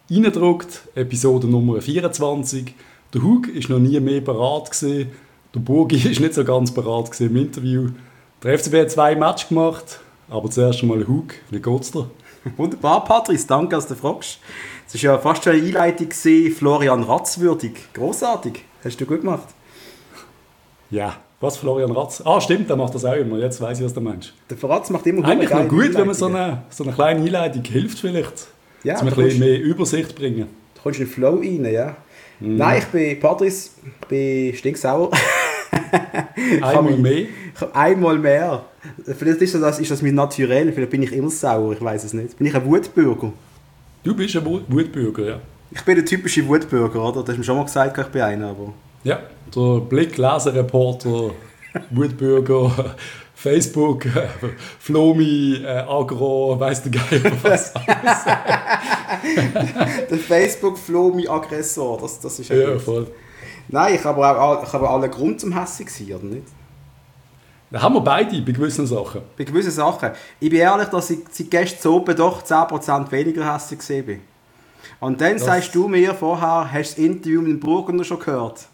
reingedruckt, Episode Nummer 24. Der Hug war noch nie mehr bereit gewesen. Der Burgi war nicht so ganz bereit gewesen im Interview. Der FCB hat 2 Matches gemacht, aber zuerst einmal Hug, wie geht's dir? Wunderbar, Patrice, danke, dass du fragst. Es war ja fast schon eine Einleitung gewesen, Florian Ratz würdig. Grossartig, hast du gut gemacht. Ja, was Florian Ratz? Ah, stimmt, der macht das auch immer. Jetzt weiss ich, was du meinst. Der Ratz macht immer eigentlich noch gut, wenn man so eine kleine Einleitung hilft vielleicht. Ja, dass wir ein bisschen mehr Übersicht bringen. Du kommst in den Flow rein, ja. Nein, ich bin, Patrice, bin stinksauer. Einmal mehr? Einmal mehr. Vielleicht ist das mein Naturell, vielleicht bin ich immer sauer, ich weiß es nicht. Bin ich ein Wutbürger? Du bist ein Wutbürger, ja. Ich bin der typische Wutbürger, oder? Du hast mir schon mal gesagt, ich bin einer, aber... Ja, der Blick-Leser-Reporter, Wutbürger, Facebook, Flomi, Agro, weiss der Geil was alles. Der Facebook-Flomi-Aggressor, das ist ja voll. Nein, ich habe alle Grund zum Hässig sein, oder nicht? Da haben wir beide bei gewissen Sachen. Bei gewissen Sachen. Ich bin ehrlich, dass ich seit gestern oben doch 10% weniger hässig gesehen bin. Und dann sagst du mir vorher, hast du das Interview mit dem Burgener schon gehört?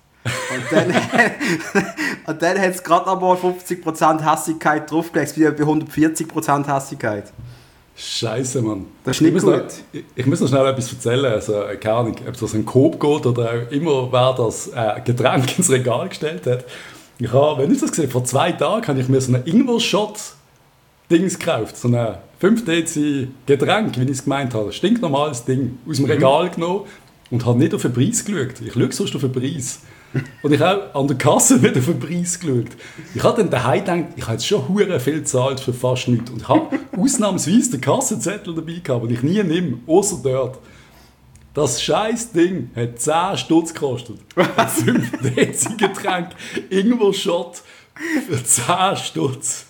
Und dann hat es gerade einmal 50% Hässigkeit draufgelegt, wie bei 140% Hässigkeit. Scheiße, Mann. Das ist nicht gut. Ich muss noch schnell etwas erzählen. Also, keine Ahnung, ob das ein Coop geht oder auch immer, wer das Getränk ins Regal gestellt hat. Wenn ich das gesehen vor 2 Tagen habe ich mir so einen Ingwer-Shot-Dings gekauft. So ein 5 Dezi Getränk, wie ich es gemeint habe. Ein stinknormales Ding. Aus dem Regal genommen und habe nicht auf den Preis geschaut. Ich schaue sonst auf den Preis. Und ich habe an der Kasse nicht auf den Preis geschaut. Ich habe dann daheim gedacht, ich habe jetzt schon hure viel gezahlt für fast nichts. Und ich habe ausnahmsweise den Kassenzettel dabei gehabt, den ich nie nehme, außer dort. Das scheiß Ding hat 10 Stutz gekostet. Ein 5 Dezi Getränk, Ingwer-Shot für 10 Stutz.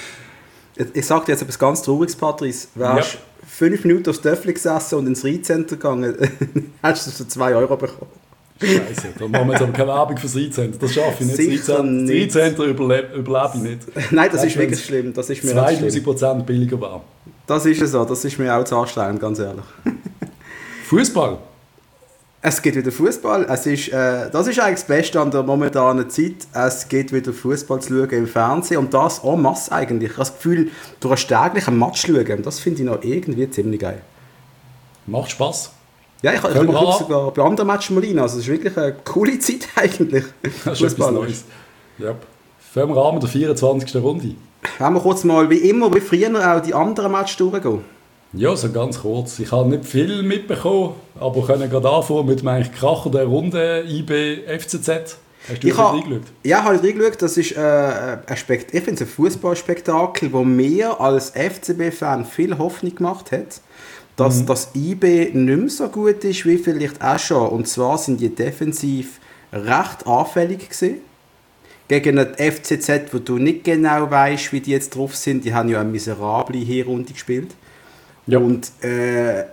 Ich sage dir jetzt etwas ganz Trauriges, Patrice. Wärst 5 Minuten aufs Töffel gesessen und ins Rheincenter gegangen, hast du es für 2 Euro bekommen. Scheiße, da machen wir jetzt aber keine Werbung fürs Rheincenter. Das schaffe ich nicht. Sicher nicht. Das Rheincenter überlebe ich nicht. Nein, das ist wirklich schlimm. Das ist mir 2000% billiger war. Das ist so. Das ist mir auch zu anstrengend, ganz ehrlich. Fußball? Es geht wieder Fußball. Das ist eigentlich das Beste an der momentanen Zeit. Es geht wieder Fußball zu schauen im Fernsehen. Und das en masse eigentlich. Ich habe das Gefühl, du hast täglich einen Match schauen. Das finde ich noch irgendwie ziemlich geil. Macht Spaß. Ja, ich mache sogar bei anderen Matches mal rein. Also es ist wirklich eine coole Zeit eigentlich. Das ist etwas Neues. Ja. Fangen wir an mit der 24. Runde. Wenn wir kurz mal, wie immer, wie früher auch die anderen Matches durchgehen. Ja, so ganz kurz. Ich habe nicht viel mitbekommen, aber können gerade anfangen mit dem Kracher der Runde IB FCZ. Hast du reingeschaut? Ja, habe ich reingeschaut. Das ist ich finde es ein Fußballspektakel, wo mir als FCB-Fan viel Hoffnung gemacht hat, dass das IB nicht mehr so gut ist, wie vielleicht auch schon. Und zwar sind die defensiv recht anfällig gewesen. Gegen den FCZ, wo du nicht genau weißt, wie die jetzt drauf sind. Die haben ja eine miserable Hinrunde gespielt. Ja. Und der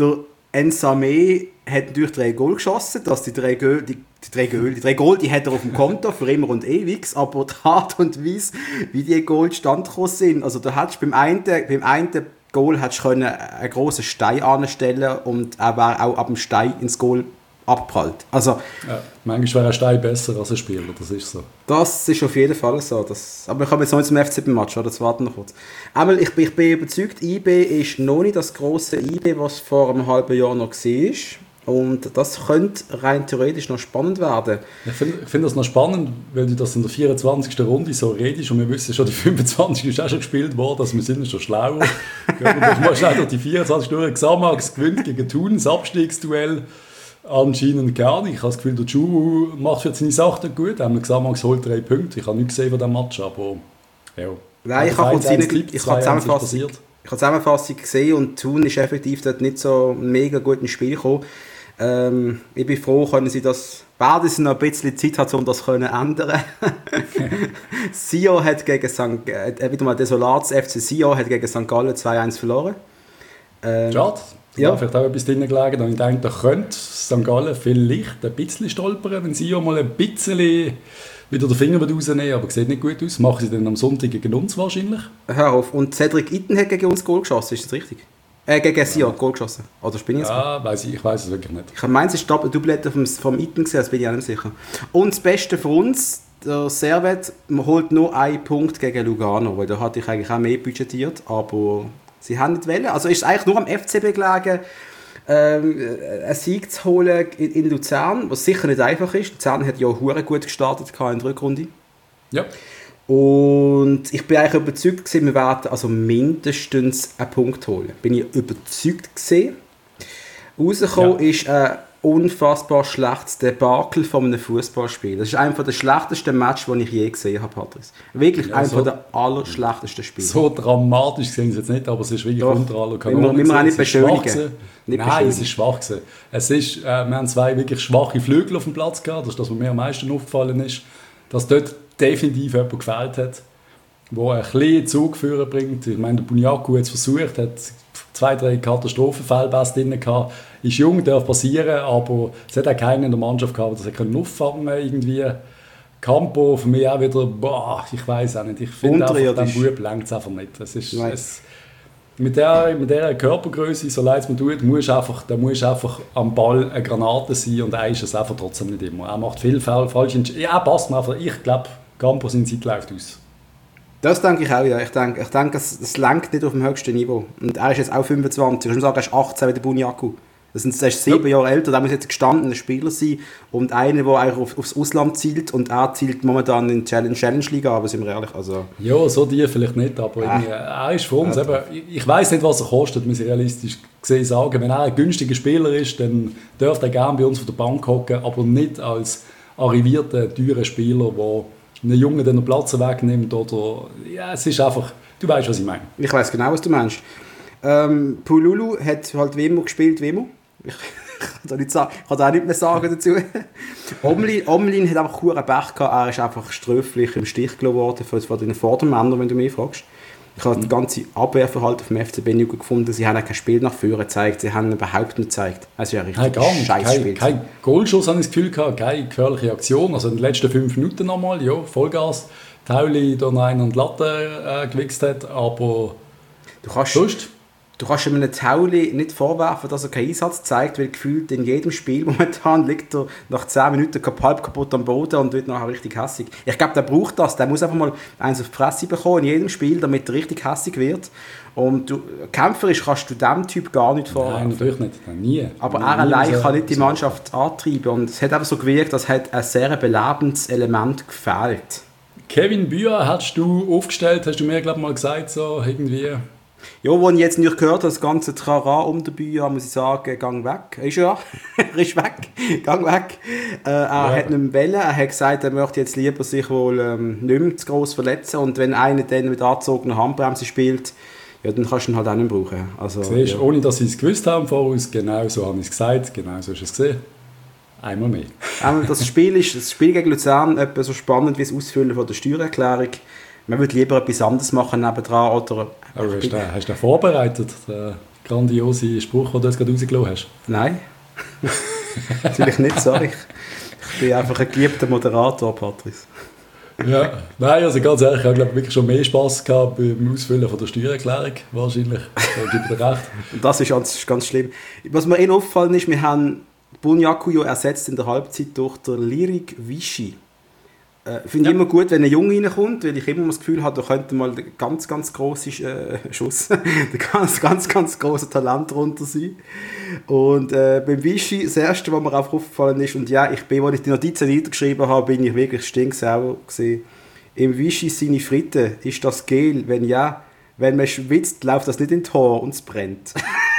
Nsame hat natürlich 3 Goal geschossen. Dass die 3 Goal, die hat er auf dem Konto für immer und ewig. Aber die Art und Weise, wie die Goal zustande gekommen sind, also da hättest beim einen Goal hättest du einen grossen Stein anstellen und er wäre auch ab dem Stein ins Goal abgeprallt. Also, ja, manchmal wäre ein Stein besser als ein Spieler, das ist so. Das ist auf jeden Fall so. Aber ich habe jetzt noch nicht zum FCB-Match, oder? Jetzt warten wir noch kurz. Einmal, ich bin überzeugt, IB ist noch nicht das grosse IB, was vor einem halben Jahr noch war. Und das könnte rein theoretisch noch spannend werden. Ich finde das noch spannend, weil du das in der 24. Runde so redest und wir wissen schon, die 25. ist auch schon gespielt worden, also wir sind schon schlauer. Du mal schnell durch die 24 durch. Xamax gewinnt gegen Thun, das Abstiegsduell. Anscheinend gar nicht. Ich habe das Gefühl, der Chu macht für seine Sache gut. Xamax holt 3 Punkte. Ich habe nichts gesehen von diesem Match, aber ja. Nein, ich habe die Zusammenfassung gesehen und Thun ist effektiv dort nicht so ein mega gutes Spiel gekommen. Ich bin froh, können sie das, werden sie noch ein bisschen Zeit haben, um das zu ändern. Sion hat gegen wieder mal Desolats FC Sion hat gegen St. Gallen 2-1 verloren. Schade. Ja, vielleicht auch etwas drin gelegen. Und ich denke, da könnte St. Gallen vielleicht ein bisschen stolpern, wenn sie mal ein bisschen wieder den Finger rausnehmen, aber sieht nicht gut aus. Machen sie dann am Sonntag gegen uns wahrscheinlich. Hör auf. Und Cedric Itten hat gegen uns Goal geschossen, ist das richtig? Gegen Sion, Goal geschossen. Oder bin ich jetzt? Ja, ich weiß es wirklich nicht. Ich meine, es ist Doublette vom Iten gesehen, das bin ich auch nicht sicher. Und das Beste für uns, der Servet holt nur einen Punkt gegen Lugano, weil da hatte ich eigentlich auch mehr budgetiert, aber sie haben nicht wollen. Also ist es eigentlich nur am FCB gelegen, einen Sieg zu holen in Luzern, was sicher nicht einfach ist. Luzern hat ja auch verdammt gut gestartet in der Rückrunde. Ja. Und ich bin eigentlich überzeugt gewesen, wir werden also mindestens einen Punkt holen. Bin ich überzeugt gewesen. Rausgekommen ist ein unfassbar schlechtes Debakel von einem Fußballspiel. Das ist einer der schlechtesten Matches, die ich je gesehen habe, Patrice. Wirklich einer der allerschlechtesten Spiele. So dramatisch sehen sie jetzt nicht, aber es ist wirklich unter aller Kanone. Wir auch nicht beschönigen. Nein, es ist schwach gewesen. Wir haben zwei wirklich schwache Flügel auf dem Platz gehabt. Das ist das, was mir am meisten aufgefallen ist. Dass dort definitiv jemand gefehlt hat, der ein bisschen Zug führen bringt. Ich meine, der Bunyaku hat es versucht, hat 2-3 Katastrophenfälle drin gehabt. Ist jung, darf passieren, aber es hat auch keinen in der Mannschaft gehabt, der das auffangen irgendwie. Campo für mich auch wieder, ich weiß auch nicht. Ich finde einfach, den Bub längt es einfach nicht. Mit dieser Körpergröße, so leid es mir tut, muss einfach am Ball eine Granate sein und er ist es einfach trotzdem nicht immer. Er macht viel falsche Entscheidungen. Ja, passt mir einfach. Ich glaube, Campo seine Zeit läuft aus. Das denke ich auch, ja. Ich denke es lenkt nicht auf dem höchsten Niveau. Und er ist jetzt auch 25. Ich muss sagen, er ist 18 wie der Bunyaku. Er ist 7 Jahre älter, der muss jetzt ein gestandener Spieler sein und einer, der eigentlich aufs Ausland zielt und er zielt momentan in die Challenge Liga, aber sind wir ehrlich, also... Ja, so die vielleicht nicht, aber er ist für uns eben, ich weiss nicht, was er kostet, muss ich realistisch gesehen sagen. Wenn er ein günstiger Spieler ist, dann dürfte er gerne bei uns auf der Bank hocken, aber nicht als arrivierter, teurer Spieler, der einen Jungen den Platz wegnimmt oder... Ja, es ist einfach... Du weißt, was ich meine. Ich weiss genau, was du meinst. Pululu hat halt wie immer gespielt, wie immer. Ich kann da auch nicht mehr sagen dazu. Omlin hat einfach einen Pech gehabt. Er ist einfach sträflich im Stich gelassen worden von den Vordermännern, wenn du mich fragst. Ich habe das ganze Abwehrverhalten vom FCB nicht gut gefunden. Sie haben auch kein Spiel nach vorne gezeigt. Sie haben überhaupt nicht gezeigt. Es ist ja richtig scheiß Spiel. Kein Goalschuss, habe ich das Gefühl gehabt. Keine gefährliche Aktion. Also in den letzten 5 Minuten nochmal, ja, Vollgas. Tauli da noch einen an die Latte gewichst hat, aber du kannst einem Tauli nicht vorwerfen, dass er keinen Einsatz zeigt, weil gefühlt in jedem Spiel momentan liegt er nach 10 Minuten halb kaputt am Boden und wird nachher richtig hässig. Ich glaube, der braucht das. Der muss einfach mal eins auf die Fresse bekommen in jedem Spiel, damit er richtig hässig wird. Und kämpferisch kannst du diesem Typ gar nicht vorwerfen. Nein, natürlich nicht. Nie. Aber er allein kann nicht die Mannschaft antreiben. Und es hat einfach so gewirkt, als hätte ein sehr belebendes Element gefehlt. Kevin Bühr hast du aufgestellt, hast du mir glaube mal gesagt, so irgendwie... Ja, als ich jetzt nicht gehört habe, das ganze Trara um den Bühr, muss ich sagen, gang weg. Er ist weg, gang weg. Er hat nicht mehr wollen, er hat gesagt, er möchte jetzt lieber sich wohl nicht mehr zu gross verletzen und wenn einer dann mit angezogener Handbremse spielt, ja, dann kannst du ihn halt auch nicht brauchen. Also, siehst, ohne dass sie es gewusst haben voraus, genau so habe ich es gesagt, genau so hast du es gesehen. Einmal mehr. Das Spiel gegen Luzern etwa so spannend wie das Ausfüllen von der Steuererklärung. Man würde lieber etwas anderes machen nebendran. Oder aber hast du den vorbereitet, den grandiosen Spruch, den du jetzt gerade rausgelassen hast? Nein, natürlich nicht, sorry. Ich bin einfach ein geliebter Moderator, Patrice. Ja, nein, also ganz ehrlich, ich habe glaube wirklich schon mehr Spass gehabt beim Ausfüllen von der Steuererklärung, wahrscheinlich. Da gebe ich dir recht. Das ist ganz schlimm. Was mir aufgefallen ist, wir haben Bunyaku ersetzt in der Halbzeit durch den Lirik Vichy. Finde ich immer gut, wenn ein Junge reinkommt, weil ich immer das Gefühl habe, da könnte mal der ganz, ganz grosse Schuss, der ganz, ganz grosse Talent drunter sein. Und beim Vichy, das Erste, was mir auch aufgefallen ist, und ja, als ich die Notizen niedergeschrieben habe, bin ich wirklich stinksauer gewesen. Im Vichy seine Fritte, ist das Gel? Wenn ja, wenn man schwitzt, läuft das nicht in Tor und es brennt.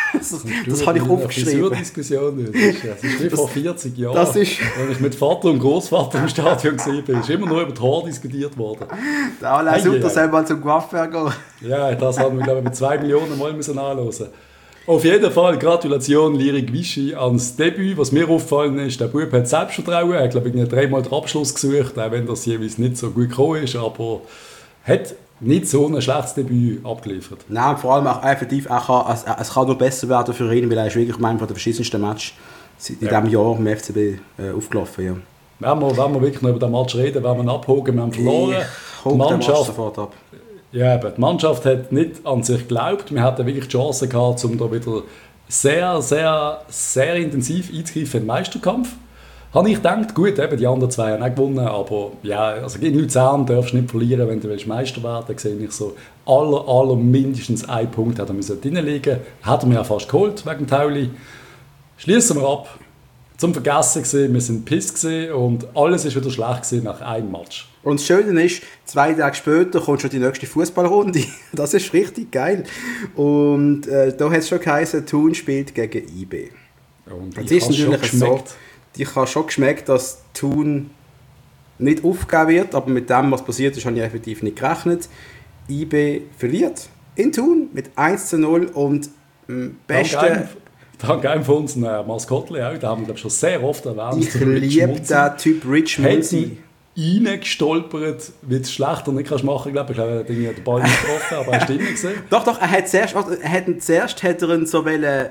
Das habe ich aufgeschrieben. Das ist wie vor 40 Jahren, als ich mit Vater und Großvater im Stadion war. Ist immer nur über Tor diskutiert worden. Der Alain Sutter soll mal zum Coiffeur gehen. Ja, das haben wir, glaube ich, mit 2 Millionen Mal anhören. Auf jeden Fall Gratulation Lirik Vichy ans Debüt. Was mir aufgefallen ist, der Bub hat Selbstvertrauen. Er hat, glaube ich, 3-mal den Abschluss gesucht, auch wenn das jeweils nicht so gut gekommen ist. Aber hat nicht so ein schlechtes Debüt abgeliefert. Nein, vor allem auch effektiv, es kann nur besser werden für ihn, weil er ist wirklich einer der verschissensten Matches in diesem Jahr im FCB aufgelaufen. Ja. Wenn wir wirklich noch über den Match reden, wenn wir ihn abholen, wir haben verloren. Die Mannschaft sofort ab. Ja, aber die Mannschaft hat nicht an sich geglaubt. Wir hatten wirklich die Chance gehabt, um da wieder sehr, sehr, sehr intensiv einzugreifen in den Meisterkampf. Habe ich gedacht, gut, eben, die anderen zwei haben auch gewonnen, aber ja, also gegen Luzern darfst du nicht verlieren, wenn du Meister werden willst. Da sehe ich so, aller mindestens einen Punkt hätte er reinlegen müssen. Hat er mir ja fast geholt, wegen Tauli. Schließen wir ab. Zum Vergessen gewesen, wir sind piss gewesen und alles ist wieder schlecht gewesen nach einem Match. Und das Schöne ist, 2 Tage später kommt schon die nächste Fußballrunde. Das ist richtig geil. Und da hat es schon geheißen, Thun spielt gegen IB. Und es ist natürlich so, ich habe schon geschmeckt, dass Thun nicht aufgegeben wird, aber mit dem, was passiert ist, habe ich effektiv nicht gerechnet. IB verliert in Thun mit 1:0 und beste... Dank einem von uns Maskottli auch, da haben wir glaube schon sehr oft erwähnt. Ich liebe den Typ Rich Munzi. Reingestolpert, wie du es schlechter nicht kannst machen kannst. Ich glaube, er hat den Ball nicht getroffen, aber er hat ihn gesehen. Doch, er hat zuerst hat er ihn so wollen,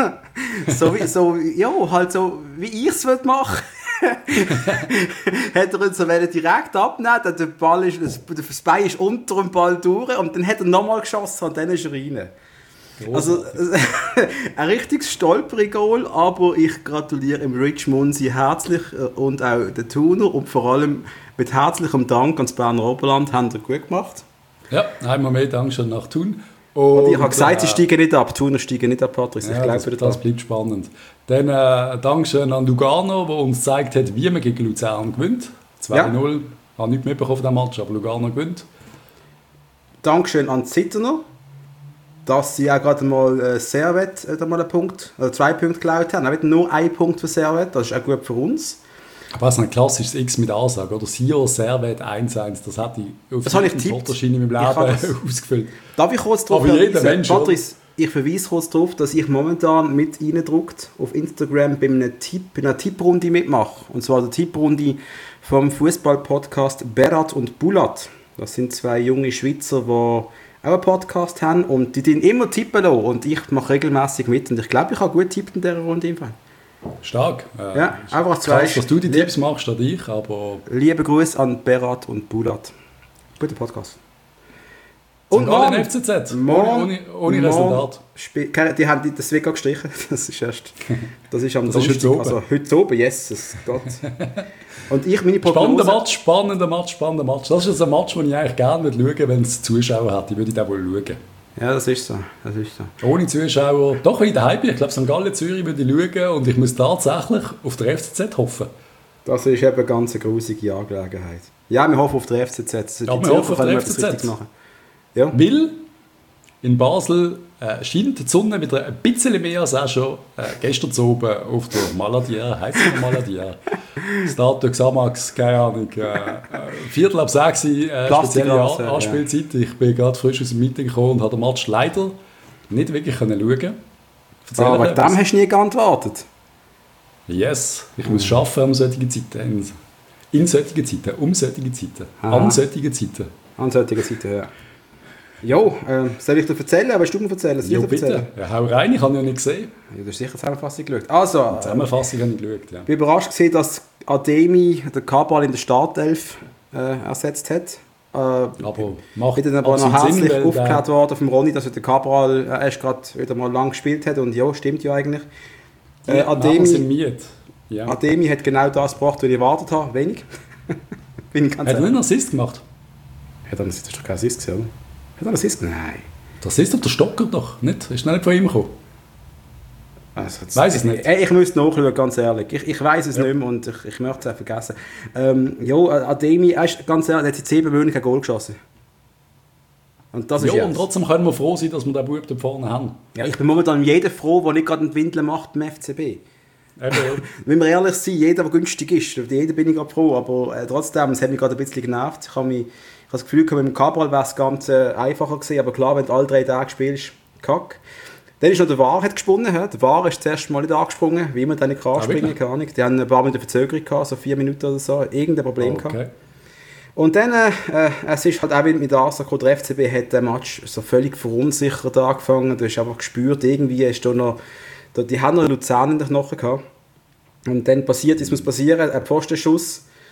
halt so, wie ich es machen hat er ihn so direkt abnehmen, der Ball ist, das Bein ist unter dem Ball durch und dann hat er nochmal geschossen und dann ist er rein. Also, ein richtiges Stolperi-Goal, aber ich gratuliere im Rich Munzi herzlich und auch den Thuner und vor allem mit herzlichem Dank ans Berner Oberland, haben sie gut gemacht. Ja, einmal mehr Dankeschön nach Thun. Und ich habe gesagt, sie steigen nicht ab, Thuner steigen nicht ab, Patrick. Ja, das bleibt spannend. Dann Dankeschön an Lugano, der uns gezeigt hat, wie man gegen Luzern gewinnt. 2:0. Ja. Ich habe nichts mitbekommen von diesem Match, aber Lugano gewinnt. Dankeschön an Zitterner, dass sie auch gerade mal Servet mal einen Punkt, oder 2 Punkte geklaut haben. Auch nur 1 Punkt für Servet, das ist auch gut für uns. Aber das ist ein klassisches X mit Ansage, oder? Sio, Servet 1:1, das hat ich auf dem Fotoschein in meinem Leben ausgefüllt. Darf ich kurz darauf verweisen? Patrice, ich verweise kurz darauf, dass ich momentan mit reindruckt auf Instagram bei einer Tipprunde mitmache. Und zwar der Tipprunde vom Fußball-Podcast Berat und Bulat. Das sind 2 junge Schweizer, die auch einen Podcast haben und die immer tippen lassen. Und ich mache regelmäßig mit und ich glaube, ich habe gut tippt in dieser Runde im Fall. Stark. Ja, einfach 2. Krass, dass du die Tipps machst statt ich, aber... Liebe Grüße an Berat und Bulat. Guter Podcast. Und morgen FCZ, ohne Resultat. Die haben das Weg gestrichen. Das ist am das Donnerstag. Ist also heute oben, yes, Gott. Und ich meine Prognose... Spannender Match. Das ist ein Match, den ich eigentlich gerne schauen würde, wenn es Zuschauer hätte. Ich würde den wohl schauen. Ja, das ist so. Ohne Zuschauer, doch wenn ich daheim bin. Ich glaube, St. Gallen, Zürich würde ich schauen und ich muss tatsächlich auf der FCZ hoffen. Das ist eben eine ganz grusige Angelegenheit. Ja, wir hoffen auf der FCZ. Ja, wir hoffen auf der FCZ. Ja. Weil in Basel scheint die Sonne wieder ein bisschen mehr als auch schon gestern oben auf der Maladier, heisst es Maladier. Stato Xamax, keine Ahnung, 5:45 spezielle Anspielzeit. Ich bin gerade frisch aus dem Meeting gekommen und habe den Match leider nicht wirklich schauen können. Aber dem hast du nie geantwortet. Yes, ich muss arbeiten um solche Zeiten. In solchen Zeiten, um solche Zeiten, an solchen Zeiten. An solchen Zeiten, ja. Jo, soll ich dir erzählen? Willst du mir erzählen? Ja, bitte. Ja, hau rein, ich habe ja nicht gesehen. Ja, du hast sicher die Zusammenfassung geschaut. Also, die Zusammenfassung habe ich geschaut, ja. Ich bin überrascht gesehen, dass Ademi den Cabral in der Startelf ersetzt hat. Aber macht bin dann aber noch herzlich aufgehört worden vom Ronny, dass der Cabral erst gerade wieder mal lang gespielt hat. Und ja, stimmt ja eigentlich. Ademi hat genau das gebracht, was ich erwartet habe. Wenig. Hat er nicht einen Assist gemacht? Das ist doch kein Assist gesehen, oder? Hat er einen Assist? Nein. Der Assist auf der Stocker doch, nicht? Ist nicht von ihm gekommen? Weiß es nicht. Ich müsste nachschauen, ganz ehrlich. Ich weiß es nicht mehr und ich möchte es auch vergessen. Ademi, ganz ehrlich, hat seit 7 Monaten kein Goal geschossen. Und das ist und trotzdem können wir froh sein, dass wir den Bub da vorne haben. Ja, ich bin momentan jeder froh, der nicht gerade einen Windeln macht beim FCB. Wenn wir ehrlich sind, jeder, der günstig ist, jeder bin ich gerade froh, aber trotzdem, es hat mich gerade ein bisschen genervt. Ich habe das Gefühl, mit dem Cabral wäre es ganz einfacher gewesen, aber klar, wenn du alle 3 Tage spielst, kack. Dann ist noch der War gesponnen. Der War ist das erste Mal nicht angesprungen, wie man dann nicht anspringen kann. Die haben ein paar Minuten Verzögerung gehabt, so 4 Minuten oder so, irgendein Problem gehabt. Und dann, es ist halt auch mit der Ansage, der FCB hat den Match so völlig verunsichert angefangen. Du hast einfach gespürt, irgendwie ist da noch, die haben noch Luzern in den Knochen gehabt. Und dann passiert, es muss passieren, ein Pfostenschuss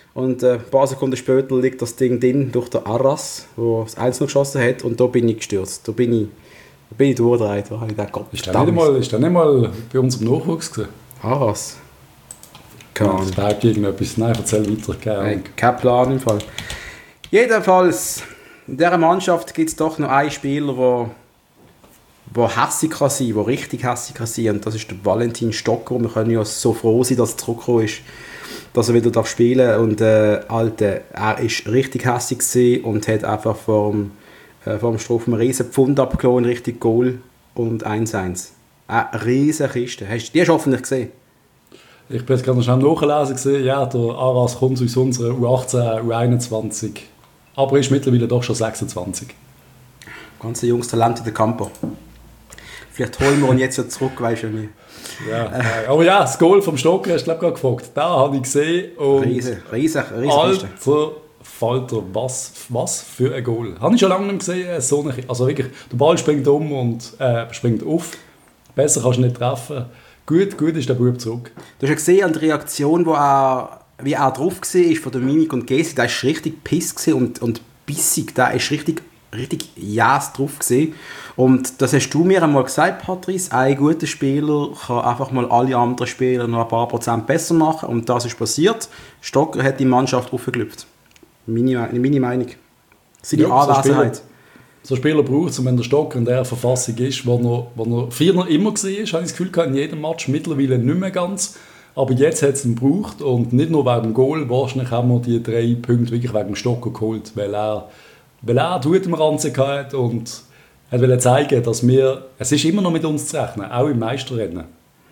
Und ein paar Sekunden später liegt das Ding drin durch den Arras, der das 1 geschossen hat. Und da bin ich gestürzt. Da bin ich durchgedreht. Da habe ich gedacht, Gott, Ist der nicht mal bei unserem Nachwuchs gewesen? Arras? Keine Ahnung. Da hat irgendetwas. Nein, erzähl weiter. Kein Plan im Fall. Jedenfalls, in dieser Mannschaft gibt es doch noch einen Spieler, der hässig kann sein, der richtig hässig kann sein. Und das ist der Valentin Stocker. Wir können ja so froh sein, dass er zurückgekommen ist, dass er wieder spielen darf. Und Alter, er ist richtig hässig gewesen und hat einfach vom Strafraum einen riesen Pfund abgehauen, richtig Goal und 1-1. Eine riesen Kiste. Die hast du hoffentlich gesehen. Ich bin jetzt gerade noch schnell nachlesen gesehen. Ja, der Aras kommt aus unserer U18, U21. Aber ist mittlerweile doch schon 26. Ganz junges Talent in der Campo. Vielleicht holen wir ihn jetzt ja zurück, weißt du nicht. Ja, aber ja, das Goal vom Stocker hast du gerade gefragt. Da habe ich gesehen. Und riesen alter Falter, was für ein Goal. Habe ich schon lange nicht gesehen. So also wirklich, der Ball springt um und springt auf. Besser kannst du nicht treffen. Gut ist der Bub zurück. Du hast ja gesehen an der Reaktion, wie er drauf war von der Mimik und Geste. Der war richtig piss und bissig. Der war richtig jäs drauf gewesen. Und das hast du mir einmal gesagt, Patrice, ein guter Spieler kann einfach mal alle anderen Spieler noch ein paar Prozent besser machen. Und das ist passiert. Stocker hat die Mannschaft aufgelüpft. Meine Meinung. Seine Anwesenheit. So ein Spieler braucht es, und wenn der Stocker in der Verfassung ist, wo er früher noch immer war, habe ich das Gefühl gehabt, in jedem Match, mittlerweile nicht mehr ganz. Aber jetzt hat es ihn gebraucht und nicht nur wegen dem Goal, wahrscheinlich haben wir die 3 Punkte wirklich wegen dem Stocker geholt, weil er Hut im Ranzen hatte und wollte zeigen, dass es ist immer noch mit uns zu rechnen, auch im Meisterrennen.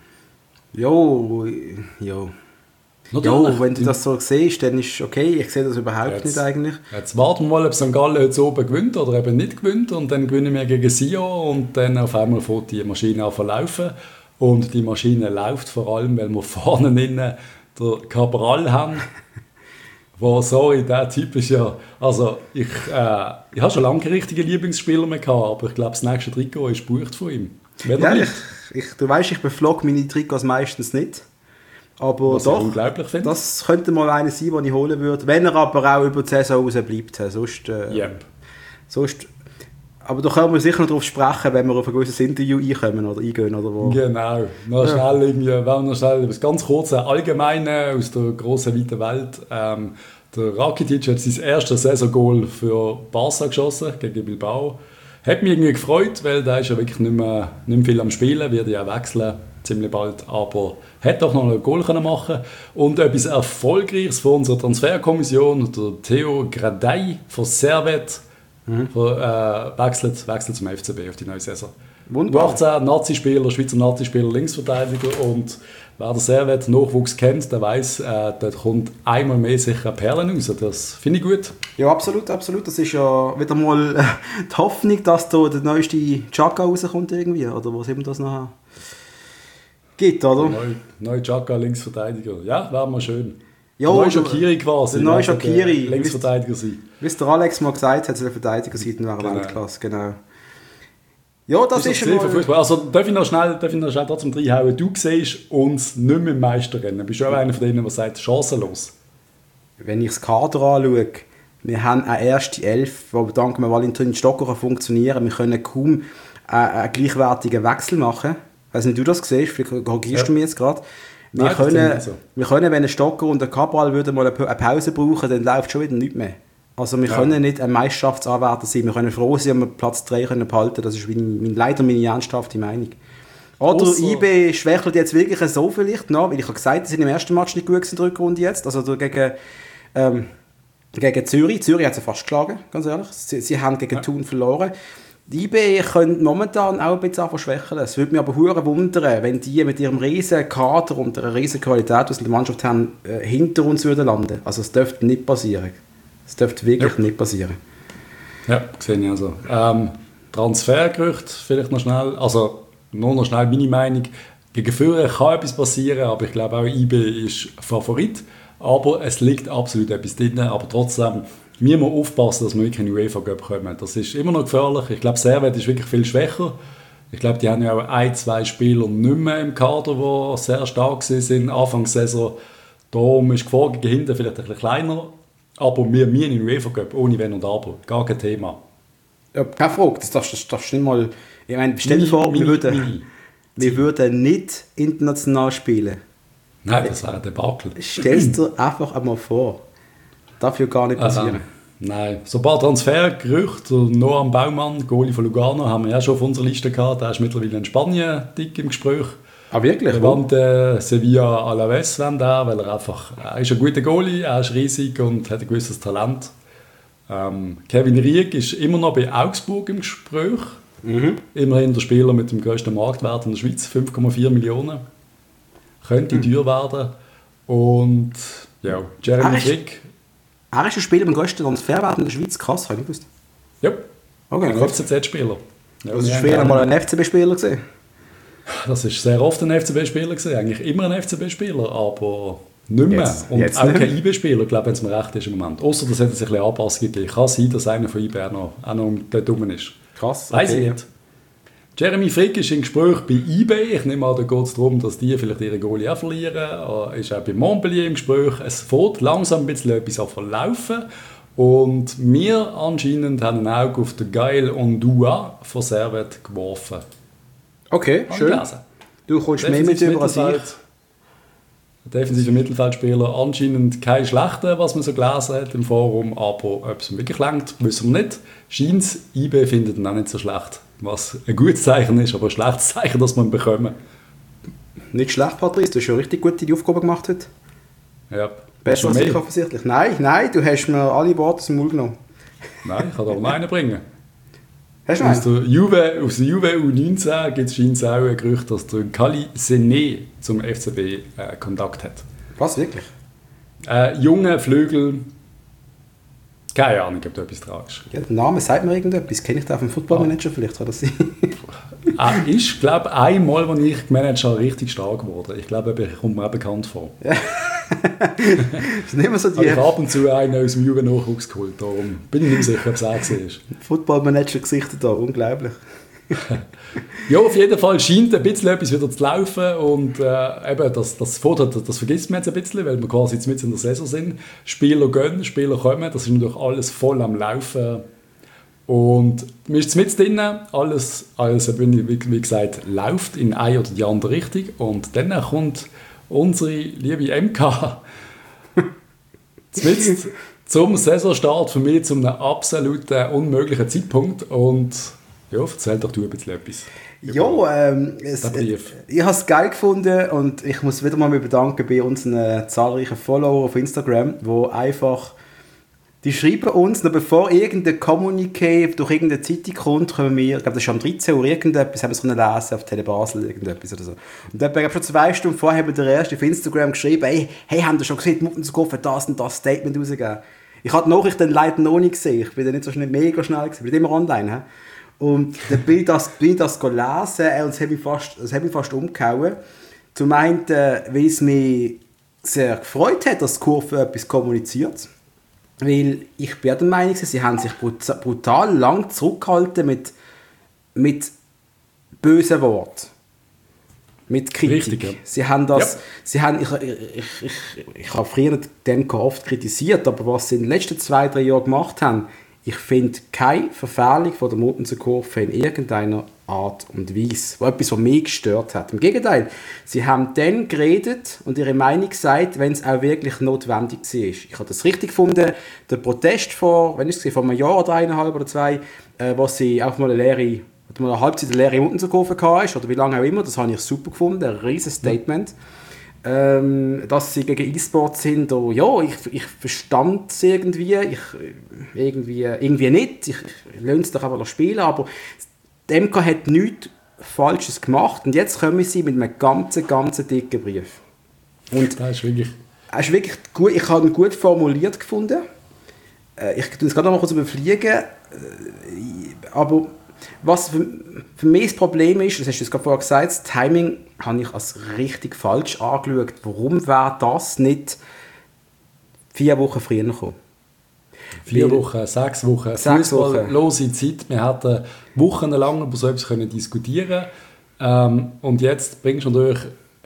Jo. Natürlich. Ja, wenn du das so siehst, dann ist es okay. Ich sehe das überhaupt nicht eigentlich. Jetzt warten wir mal, ob St. Gallen heute oben gewinnt oder eben nicht gewinnt. Und dann gewinnen wir gegen Sion und dann auf einmal fährt die Maschine an zu laufen. Und die Maschine läuft vor allem, weil wir vorne innen den Cabral haben. Der Typ ist ja... Also, ich habe schon lange keine richtigen Lieblingsspieler mehr gehabt, aber ich glaube, das nächste Trikot ist gebucht von ihm. Ja, du weißt, ich beflog meine Trikots meistens nicht. Aber was doch, unglaublich finde. Das könnte mal einer sein, den ich holen würde. Wenn er aber auch über die Saison raus bleibt. Sonst, aber da können wir sicher noch darauf sprechen, wenn wir auf ein gewisses Interview eingehen oder wo. Genau. Noch schnell etwas ganz kurz allgemein aus der grossen, weiten Welt. Der Rakitic hat sein erstes Saison-Goal für Barca geschossen, gegen Bilbao. Hat mich irgendwie gefreut, weil der ist ja wirklich nicht mehr viel am Spielen, wird ja wechseln ziemlich bald, aber hat doch noch ein Goal machen und etwas Erfolgreiches von unserer Transferkommission, der Theo Gradey von Servette, wechselt zum FCB auf die neue Saison. Wunderbar. 18 Nazi-Spieler, Schweizer Nazi-Spieler, Linksverteidiger, und wer der Servette-Nachwuchs kennt, der weiss, dort kommt einmal mehr sicher Perlen raus. Das finde ich gut. Ja, absolut. Das ist ja wieder mal die Hoffnung, dass da der neueste Chaka rauskommt irgendwie, oder was immer das nachher gibt, oder? Neue Chaka, Linksverteidiger. Ja, wäre mal schön. Ja, neue Shaqiri quasi. Der neue Shaqiri. Linksverteidiger sein. Wie es der Alex mal gesagt hat, der Verteidiger sein, dann wäre Weltklasse, genau. Ja, das ist mal... Also darf ich noch schnell trotzdem reinhauen. Du siehst uns nicht mehr im Meisterrennen. Bist du auch einer von denen, der sagt, chancenlos? Wenn ich das Kader anschaue, wir haben eine erste Elf, die dank Valentin Stocker funktionieren kann. Wir können kaum einen gleichwertigen Wechsel machen. Ich weiss nicht, du das siehst, vielleicht korrigierst du mich jetzt gerade. Wir können, wenn ein Stocker und ein Cabral mal eine Pause brauchen, dann läuft schon wieder nichts mehr. Also wir können nicht ein Meisterschaftsanwärter sein. Wir können froh sein, wenn wir Platz 3 behalten können. Das ist leider meine ernsthafte Meinung. Oder IB schwächelt jetzt wirklich so vielleicht noch, weil ich habe gesagt, sie sind im ersten Match nicht gut in der Rückrunde jetzt. Also gegen Zürich. Zürich hat sie fast geschlagen, ganz ehrlich. Sie haben gegen Thun verloren. Die IB können momentan auch ein bisschen verschwächeln. Es würde mich aber hure wundern, wenn die mit ihrem riesen Kader und einer riesen Qualität, die sie in der Mannschaft haben, hinter uns würden landen. Also es dürfte nicht passieren. Es dürfte wirklich nicht passieren. Ja, sehe ich also. Transfergerücht vielleicht noch schnell. Also nur noch schnell meine Meinung. Gegen Führer kann etwas passieren, aber ich glaube auch IB ist Favorit. Aber es liegt absolut etwas drin. Aber trotzdem müssen wir aufpassen, dass wir wirklich in den UEFA Cup kommen. Das ist immer noch gefährlich. Ich glaube, Servette ist wirklich viel schwächer. Ich glaube, die haben ja auch 1-2 Spieler nicht mehr im Kader, die sehr stark sind Anfang der Saison. Darum ist die Gefahr gegen hinten vielleicht ein bisschen kleiner, aber wir in den UEFA Cup, ohne Wenn und Aber, gar kein Thema. Ja, keine Frage, das darfst du nicht mal... Ich meine, stell dir vor, wir würden nicht international spielen. Nein, das wäre ein Debakel. Stell es dir einfach einmal vor. Darf ja gar nicht passieren. Nein, so ein paar Transfergerüchte. Noam Baumann, Goalie von Lugano, haben wir ja schon auf unserer Liste gehabt. Der ist mittlerweile in Spanien dick im Gespräch. Ah, wirklich? Sevilla Alaves, weil er ist ein guter Goalie, er ist riesig und hat ein gewisses Talent. Kevin Rieck ist immer noch bei Augsburg im Gespräch. Immerhin der Spieler mit dem grössten Marktwert in der Schweiz, 5,4 Millionen. Könnte teuer werden. Und ja, Jeremy Frick. Er ist ein Spieler mit dem grössten Transferwert in der Schweiz. Krass, habe ich gewusst. Ja, okay, ein FCZ-Spieler. Ja, das war früher mal ein FCB-Spieler gesehen. Das war sehr oft ein FCB-Spieler gewesen, eigentlich immer ein FCB-Spieler, aber nicht mehr. Jetzt auch nicht kein IB-Spieler, glaube ich, wenn es mir recht ist im Moment. Außer dass es ein bisschen Anpassungen gegeben. Kann sein, dass einer von IB auch noch dort rum ist. Krass. Weiss ich nicht. Jeremy Frick ist im Gespräch bei IB. Ich nehme an, da geht es darum, dass die vielleicht ihre Goalie auch verlieren. Er ist auch bei Montpellier im Gespräch. Es fährt langsam ein bisschen etwas an verlaufen. Und wir anscheinend haben ein Auge auf den Gael Ondua von Servette geworfen. Okay, schön. Du kommst mehr mit über als ich. Defensiver Mittelfeldspieler, anscheinend kein schlechter, was man so gelesen hat im Forum, aber ob es ihm wirklich reicht, wissen wir nicht. Scheint IB findet ihn auch nicht so schlecht, was ein gutes Zeichen ist, aber ein schlechtes Zeichen, dass wir ihn bekommen. Nicht schlecht, Patrice, du hast schon richtig gut die Aufgabe gemacht heute. Ja. Besser als ich offensichtlich. Nein, du hast mir alle Worte aus dem Mund genommen. Nein, ich kann da noch einen bringen. Hast du einen? Aus der Juve U19 gibt es auch ein Gerücht, dass der Kali Sené zum FCB Kontakt hat. Was, wirklich? Junge Flügel, keine Ahnung, ob da etwas dran ist. Ja, der Name sagt mir irgendetwas. Kenne ich da auf dem Football-Manager vielleicht? Kann das sein? Ich glaube, einmal, als ich gemanagt habe, richtig stark geworden. Ich glaube, er kommt mir auch bekannt vor. Ja. Das ist nicht mehr so die... Ich habe ab und zu einen aus dem Jugendnachwuchs geholt, darum bin ich nicht sicher, ob es er ist. Football-Manager-Gesichter da, unglaublich. Ja, auf jeden Fall scheint ein bisschen etwas wieder zu laufen und eben das vergisst man jetzt ein bisschen, weil wir quasi jetzt mit in der Saison sind. Spieler gehen, Spieler kommen, das ist natürlich alles voll am Laufen. Und man ist mit drin, alles wie gesagt, läuft in eine oder die andere Richtung. Und dann kommt unsere liebe MK zum Saisonstart für mich zu einem absoluten unmöglichen Zeitpunkt. Und ja, erzähl doch du ein bisschen etwas. Ja, ich habe es geil gefunden und ich muss wieder mal bedanken bei unseren zahlreichen Followern auf Instagram, wo einfach... Die schreiben uns, noch bevor irgendein Kommuniqué durch irgendeine Zeitung kommt, können wir, ich glaube, das ist am 13 Uhr irgendetwas, haben wir es lesen auf Tele Basel, irgendetwas oder so. Und dann schon 2 Stunden vorher haben wir der erste auf Instagram geschrieben, hey, haben wir schon gesehen, Muttenskofen das und das Statement rausgegeben. Ich habe die Nachricht dann leider noch nicht gesehen, ich bin dann nicht so schnell, mega schnell gewesen, ich bin immer online. He? Und dann bin ich das gelesen und es hat mich fast umgehauen. Zum einen, weil es mich sehr gefreut hat, dass die Kurve etwas kommuniziert. Weil ich bin der Meinung, sie haben sich brutal lang zurückgehalten mit bösen Worten. Mit Kritik. Richtig, ja. Sie haben das, ich habe früher den oft kritisiert, aber was sie in den letzten 2-3 Jahren gemacht haben, ich finde keine Verfehlung von der Muttenser Kurve in irgendeiner Art und Weise, wo etwas, was mich gestört hat. Im Gegenteil, sie haben dann geredet und ihre Meinung gesagt, wenn es auch wirklich notwendig war. Ich habe das richtig gefunden, der Protest vor einem Jahr oder 1,5 oder 2, wo sie auch mal eine Halbzeit eine leere Muttenser Kurve hatte, oder wie lange auch immer, das habe ich super gefunden, ein riesiges Statement. Dass sie gegen E-Sport sind, ich verstand es irgendwie nicht, ich lasse es doch einfach spielen, aber die MK hat nichts Falsches gemacht und jetzt kommen sie mit einem ganz dicken Brief. Und das ist wirklich gut, ich habe ihn gut formuliert gefunden. Ich tue es gerade noch mal kurz überfliegen, aber was für mich das Problem ist, das hast du gerade vorher gesagt, das Timing habe ich als richtig falsch angeschaut. Warum wäre das nicht 4 Wochen früher gekommen? 4 Wochen, 6 Wochen, fußballlose Zeit. Wir hätten wochenlang über so etwas diskutieren können. Und jetzt bringst du natürlich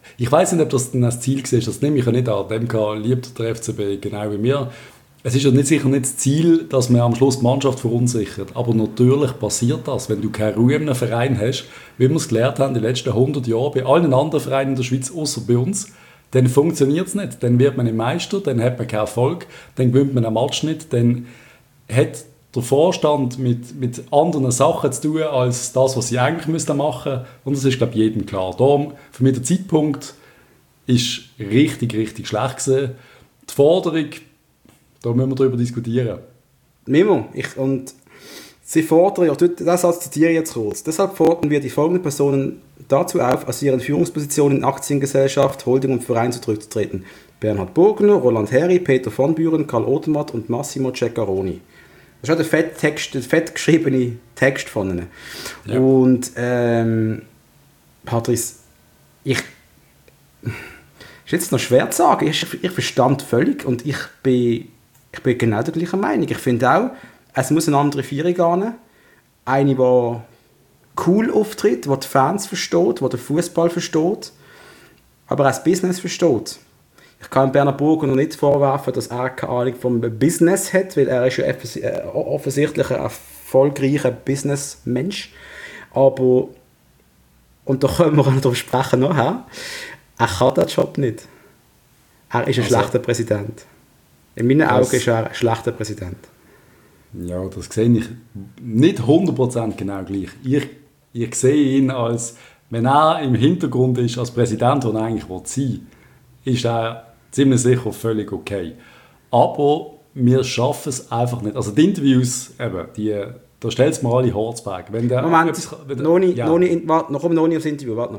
ich weiss nicht, ob das dann das Ziel war, das nehme ich ja nicht an. Dem liebt der FCB genau wie mir. Es ist ja sicher nicht das Ziel, dass man am Schluss die Mannschaft verunsichert. Aber natürlich passiert das, wenn du keine Ruhe in einem Verein hast, wie wir es gelernt haben in den letzten 100 Jahren, bei allen anderen Vereinen in der Schweiz, außer bei uns, dann funktioniert es nicht. Dann wird man nicht Meister, dann hat man keinen Erfolg, dann gewinnt man einen Match nicht, dann hat der Vorstand mit anderen Sachen zu tun, als das, was sie eigentlich machen müssten. Und das ist, glaube ich, jedem klar. Darum, für mich der Zeitpunkt ist richtig, richtig schlecht gewesen. Die Forderung, da müssen wir darüber diskutieren. Mimo, und sie fordern, das Satz zitiere ich jetzt kurz, deshalb fordern wir die folgenden Personen dazu auf, aus ihren Führungspositionen in Aktiengesellschaft, Holding und Verein zurückzutreten. Bernhard Burgner, Roland Herri, Peter von Büren, Karl Odermatt und Massimo Ceccaroni. Das ist auch der fett geschriebene Text von ihnen. Ja. Und Patrice, ist jetzt noch schwer zu sagen, ich verstand völlig und ich bin genau der gleichen Meinung. Ich finde auch, es muss eine andere Führung gehen. Eine, die cool auftritt, die die Fans versteht, die den Fußball versteht, aber auch das Business versteht. Ich kann Bernhard Burger noch nicht vorwerfen, dass er keine Ahnung vom Business hat, weil er ist ja offensichtlich ein erfolgreicher Businessmensch. Aber, und da können wir noch darüber sprechen nachher, er kann den Job nicht. Er ist ein schlechter Präsident. In meinen Augen ist er ein schlechter Präsident. Ja, das sehe ich nicht 100% genau gleich. Ich sehe ihn als, wenn er im Hintergrund ist, als Präsident, der er eigentlich sein will, ist er ziemlich sicher völlig okay. Aber wir schaffen es einfach nicht. Also die Interviews, eben, da stellt es mir alle Horzberg. Moment, noch nicht aufs Interview, warte noch.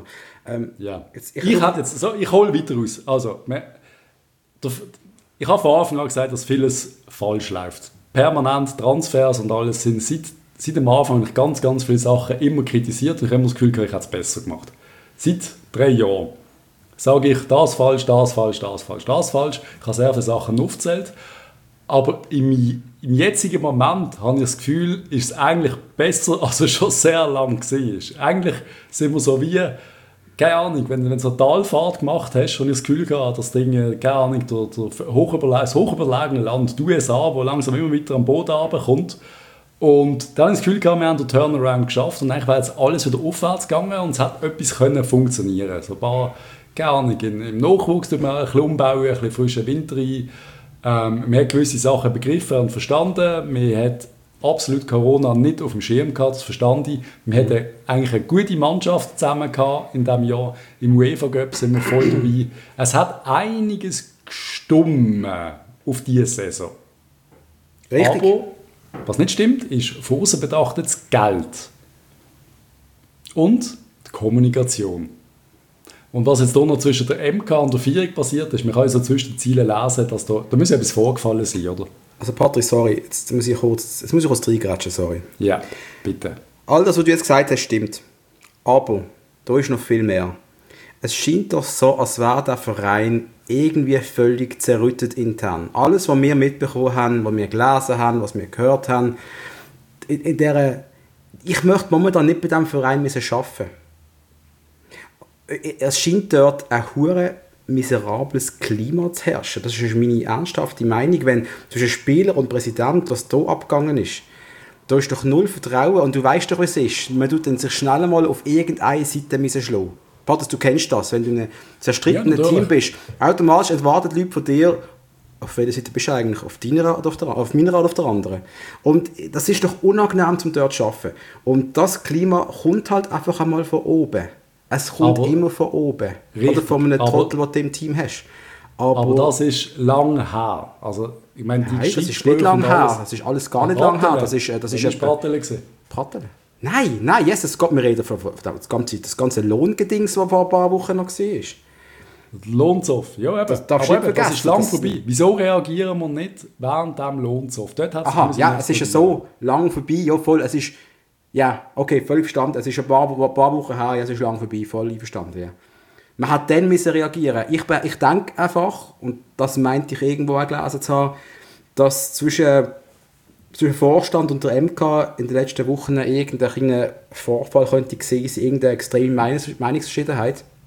Ich hole weiter aus. Also, ich habe von Anfang an gesagt, dass vieles falsch läuft. Permanent Transfers und alles sind seit dem Anfang ganz, ganz viele Sachen immer kritisiert. Ich habe immer das Gefühl, ich hätte es besser gemacht. Seit 3 Jahren sage ich, das falsch, das falsch, das falsch, das falsch. Ich habe sehr viele Sachen aufgezählt. Aber im jetzigen Moment habe ich das Gefühl, ist es eigentlich besser, als es schon sehr lange war. Eigentlich sind wir so wie, keine Ahnung, wenn du so eine Talfahrt gemacht hast, habe ich das Gefühl gehabt, das Ding, keine Ahnung, das hochüberlegene Land, die USA, wo langsam immer weiter am Boden runterkommt. Und dann habe ich das Gefühl gehabt, wir haben den Turnaround geschafft und eigentlich wäre jetzt alles wieder aufwärts gegangen und es hat etwas können funktionieren. So ein paar, keine Ahnung, im Nachwuchs tut man ein bisschen umbauen, ein bisschen frischen Winter rein. Man hat gewisse Sachen begriffen und verstanden. Man hat absolut Corona nicht auf dem Schirm gehabt, das verstand ich. Wir hatten eigentlich eine gute Mannschaft zusammen gehabt in diesem Jahr. Im UEFA Cup sind wir voll dabei. Es hat einiges gestummen auf diese Saison. Richtig. Aber was nicht stimmt, ist von außen betrachtet das Geld. Und die Kommunikation. Und was jetzt hier noch zwischen der MK und der Vierung passiert ist, man kann so zwischen den Zielen lesen, dass da muss etwas vorgefallen sein, oder? Also Patrick, sorry, jetzt muss ich kurz reingrätschen, sorry. Ja, bitte. All das, was du jetzt gesagt hast, stimmt. Aber da ist noch viel mehr. Es scheint doch so, als wäre der Verein irgendwie völlig zerrüttet intern. Alles, was wir mitbekommen haben, was wir gelesen haben, was wir gehört haben, ich möchte momentan nicht bei diesem Verein arbeiten. Es scheint dort ein hure miserables Klima zu herrschen. Das ist meine ernsthafte Meinung, wenn zwischen Spieler und Präsident, was hier abgegangen ist. Da ist doch null Vertrauen und du weißt doch, was es ist. Man tut dann sich schnell einmal auf irgendeine Seite schlagen. Patrick, du kennst das, wenn du in einem zerstrittenen Team bist. Automatisch erwarten Leute von dir, auf welcher Seite bist du eigentlich? Auf deiner oder auf meiner oder auf der anderen? Und das ist doch unangenehm, um dort zu arbeiten. Und das Klima kommt halt einfach einmal von oben. Es kommt immer von oben. Richtig, oder von einem Trottel, den du im Team hast. Aber das ist lang her. Also, ich meine, nein, das ist nicht lang her. Das ist alles gar nicht lang her. Das ist Pratele gewesen. Pratele? Nein, yes, wir reden von das ganze Lohngedings, das vor ein paar Wochen noch war. Lohnzoff, ja eben. Das ist lang vorbei. Wieso reagieren wir nicht während dem Lohnzoff? Es ist ja so lang vorbei, ja voll, es ist... Ja, okay, völlig verstanden. Es ist ein paar Wochen her, ja, es ist lang vorbei, voll verstanden, ja. Man hat dann reagieren. Ich denke einfach, und das meinte ich irgendwo auch gelesen zu haben, dass zwischen Vorstand und der MK in den letzten Wochen irgendein Vorfall könnte gewesen sein, irgendeine extreme Meinungsverschiedenheit.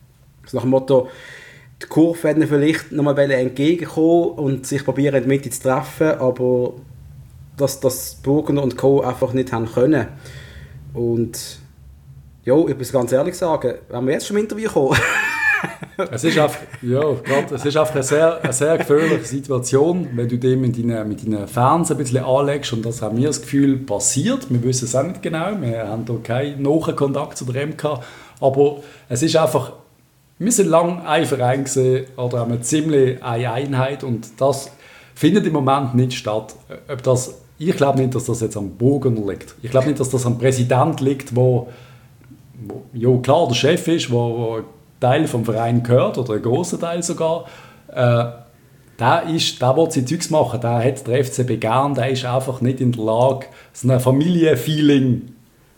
Also nach dem Motto, die Kurve werden vielleicht nochmal entgegenkommen und sich probieren, in die Mitte zu treffen, aber dass Burgener und Co. einfach nicht haben können. Und ja, ich muss ganz ehrlich sagen, wenn wir jetzt schon im Interview kommen. Es ist einfach, es ist einfach eine sehr gefährliche Situation, wenn du dem mit deinen Fans ein bisschen anlegst, und das haben wir das Gefühl passiert. Wir wissen es auch nicht genau, wir haben da keinen nahen Kontakt zu der MK, aber es ist einfach, wir sind lange ein Verein gewesen, oder haben ziemlich eine Einheit, und das findet im Moment nicht statt. Ich glaube nicht, dass das jetzt am Burgener liegt. Ich glaube nicht, dass das am Präsident liegt, wo ja klar der Chef ist, wo Teil vom Verein gehört, oder ein grosser Teil sogar, der will sein Zeugs machen, der hat der FCB gern, der ist einfach nicht in der Lage, so ein Familienfeeling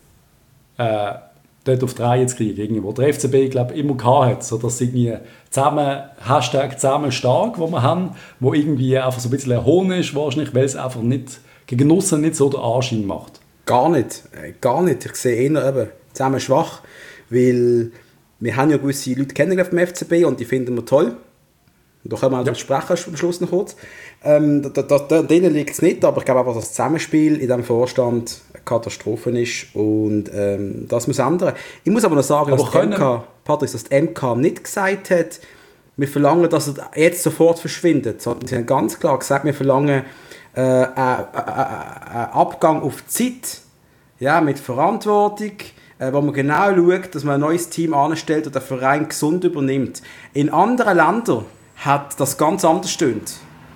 dort auf die Reihe zu kriegen, wo der FCB, glaube ich, immer gehabt hat, so dass irgendwie zusammen stark, wo wir haben, wo irgendwie einfach so ein bisschen ein Hohn ist, wahrscheinlich, weil es einfach nicht gegen Nussen nicht so den Anschein macht. Gar nicht. Ich sehe eher eben zusammen schwach, weil wir haben ja gewisse Leute kennengelernt vom FCB und die finden wir toll. Da können wir auch sprechen am Schluss noch kurz. Denen liegt es nicht, aber ich glaube einfach, dass das Zusammenspiel in diesem Vorstand eine Katastrophe ist und das muss ändern. Ich muss aber noch sagen, dass die MK nicht gesagt hat, wir verlangen, dass er jetzt sofort verschwindet, sondern sie haben ganz klar gesagt, wir verlangen einen Abgang auf Zeit, ja, mit Verantwortung, wo man genau schaut, dass man ein neues Team anstellt und den Verein gesund übernimmt. In anderen Ländern hat das ganz anders gestimmt.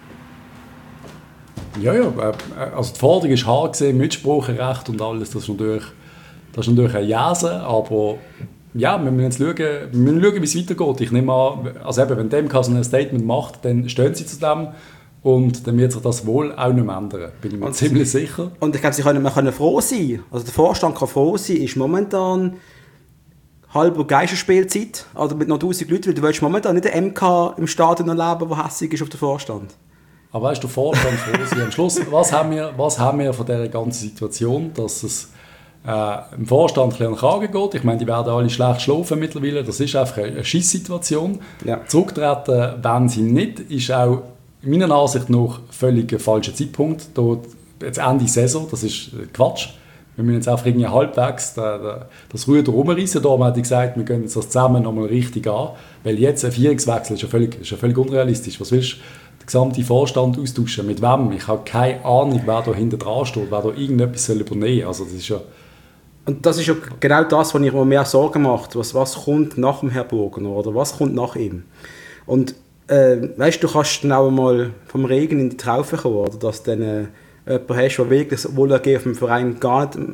Ja, also die Forderung ist hart gesehen, Mitspracherecht und alles, das ist natürlich ein Jäse, aber ja, wir müssen jetzt schauen, wie es weitergeht. Ich nehme an, also eben, wenn dem so ein Statement macht, dann stehen sie zu dem. Und dann wird sich das wohl auch nicht mehr ändern, bin ich mir ziemlich sicher. Und ich glaube, wir können froh sein. Also der Vorstand kann froh sein, ist momentan halber Geisterspielzeit, also mit noch 1000 Leuten, weil du willst momentan nicht den MK im Stadion erleben, der hässig ist auf den Vorstand. Aber weißt du, der Vorstand froh sein. Am Schluss, was haben wir von dieser ganzen Situation, dass es im Vorstand ein bisschen an den Kragen geht? Ich meine, die werden alle schlecht schlafen mittlerweile, das ist einfach eine Scheisssituation. Ja. Zurücktreten, wenn sie nicht, ist auch meiner Ansicht nach völlig falscher Zeitpunkt. Jetzt Ende Saison, das ist Quatsch. Wir müssen jetzt einfach irgendwie halbwegs das Ruder rumreißen. Darum hat ich gesagt, wir gehen jetzt das zusammen nochmal richtig an. Weil jetzt ein Vierungswechsel ist ja völlig unrealistisch. Was willst du den gesamten Vorstand austauschen? Mit wem? Ich habe keine Ahnung, wer da hinten dran steht, wer da irgendetwas übernehmen soll. Also das ist ja... Und das ist ja genau das, was ich mir mehr Sorgen macht. Was kommt nach dem Herrn Burgener oder was kommt nach ihm? Und weißt du, kannst dann auch mal vom Regen in die Traufe kommen, oder dass du dann jemanden hast, der wirklich das Wohlergehen auf dem Verein gar nicht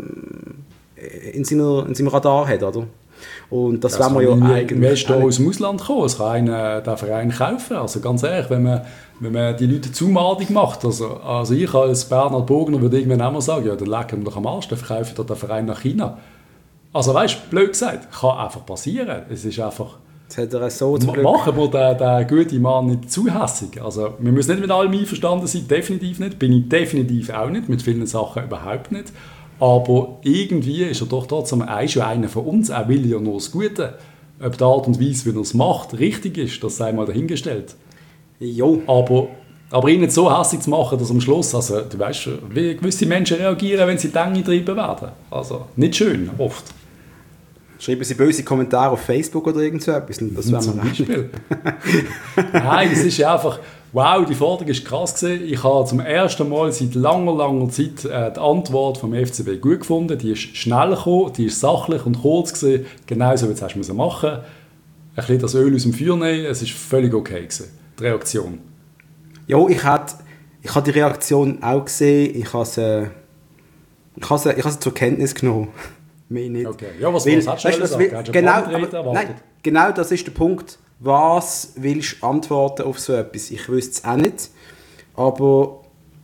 in seinem Radar hat, oder? Und das wollen wir ja eigentlich... Wer aus dem Ausland kommen, es kann einen den Verein kaufen. Also ganz ehrlich, wenn man die Leute zumadig macht, also ich als Bernhard Burgener würde irgendwann auch mal sagen, ja, dann lecken wir doch am Arsch, dann verkaufe ich den Verein nach China. Also weißt du, blöd gesagt, kann einfach passieren. Es ist einfach... Machen wir den guten Mann nicht zu hässig. Also, wir müssen nicht mit allem einverstanden sein, definitiv nicht. Bin ich definitiv auch nicht, mit vielen Sachen überhaupt nicht. Aber irgendwie ist er doch trotzdem schon einer von uns, er will ja nur das Gute. Ob die Art und Weise, wie er es macht, richtig ist, das sei mal dahingestellt. Jo. Aber ihn nicht so hässig zu machen, dass am Schluss, also du weißt, wie gewisse Menschen reagieren, wenn sie die Enge getrieben werden. Also nicht schön, oft. Schreiben Sie böse Kommentare auf Facebook oder irgend so etwas. Das wäre zum Beispiel. Nein, es ist ja einfach, wow, die Forderung war krass gewesen. Ich habe zum ersten Mal seit langer Zeit die Antwort vom FCB gut gefunden. Die ist schnell gekommen, die ist sachlich und kurz gewesen. Genauso wie es du machen. Ein bisschen das Öl aus dem Feuer nehmen, es war völlig okay gewesen, die Reaktion. Ja, ich habe die Reaktion auch gesehen. Ich habe sie zur Kenntnis genommen. Mehr nicht. Okay. Ja, was hast du gesagt? Genau das ist der Punkt. Was willst du antworten auf so etwas? Ich wüsste es auch nicht. Aber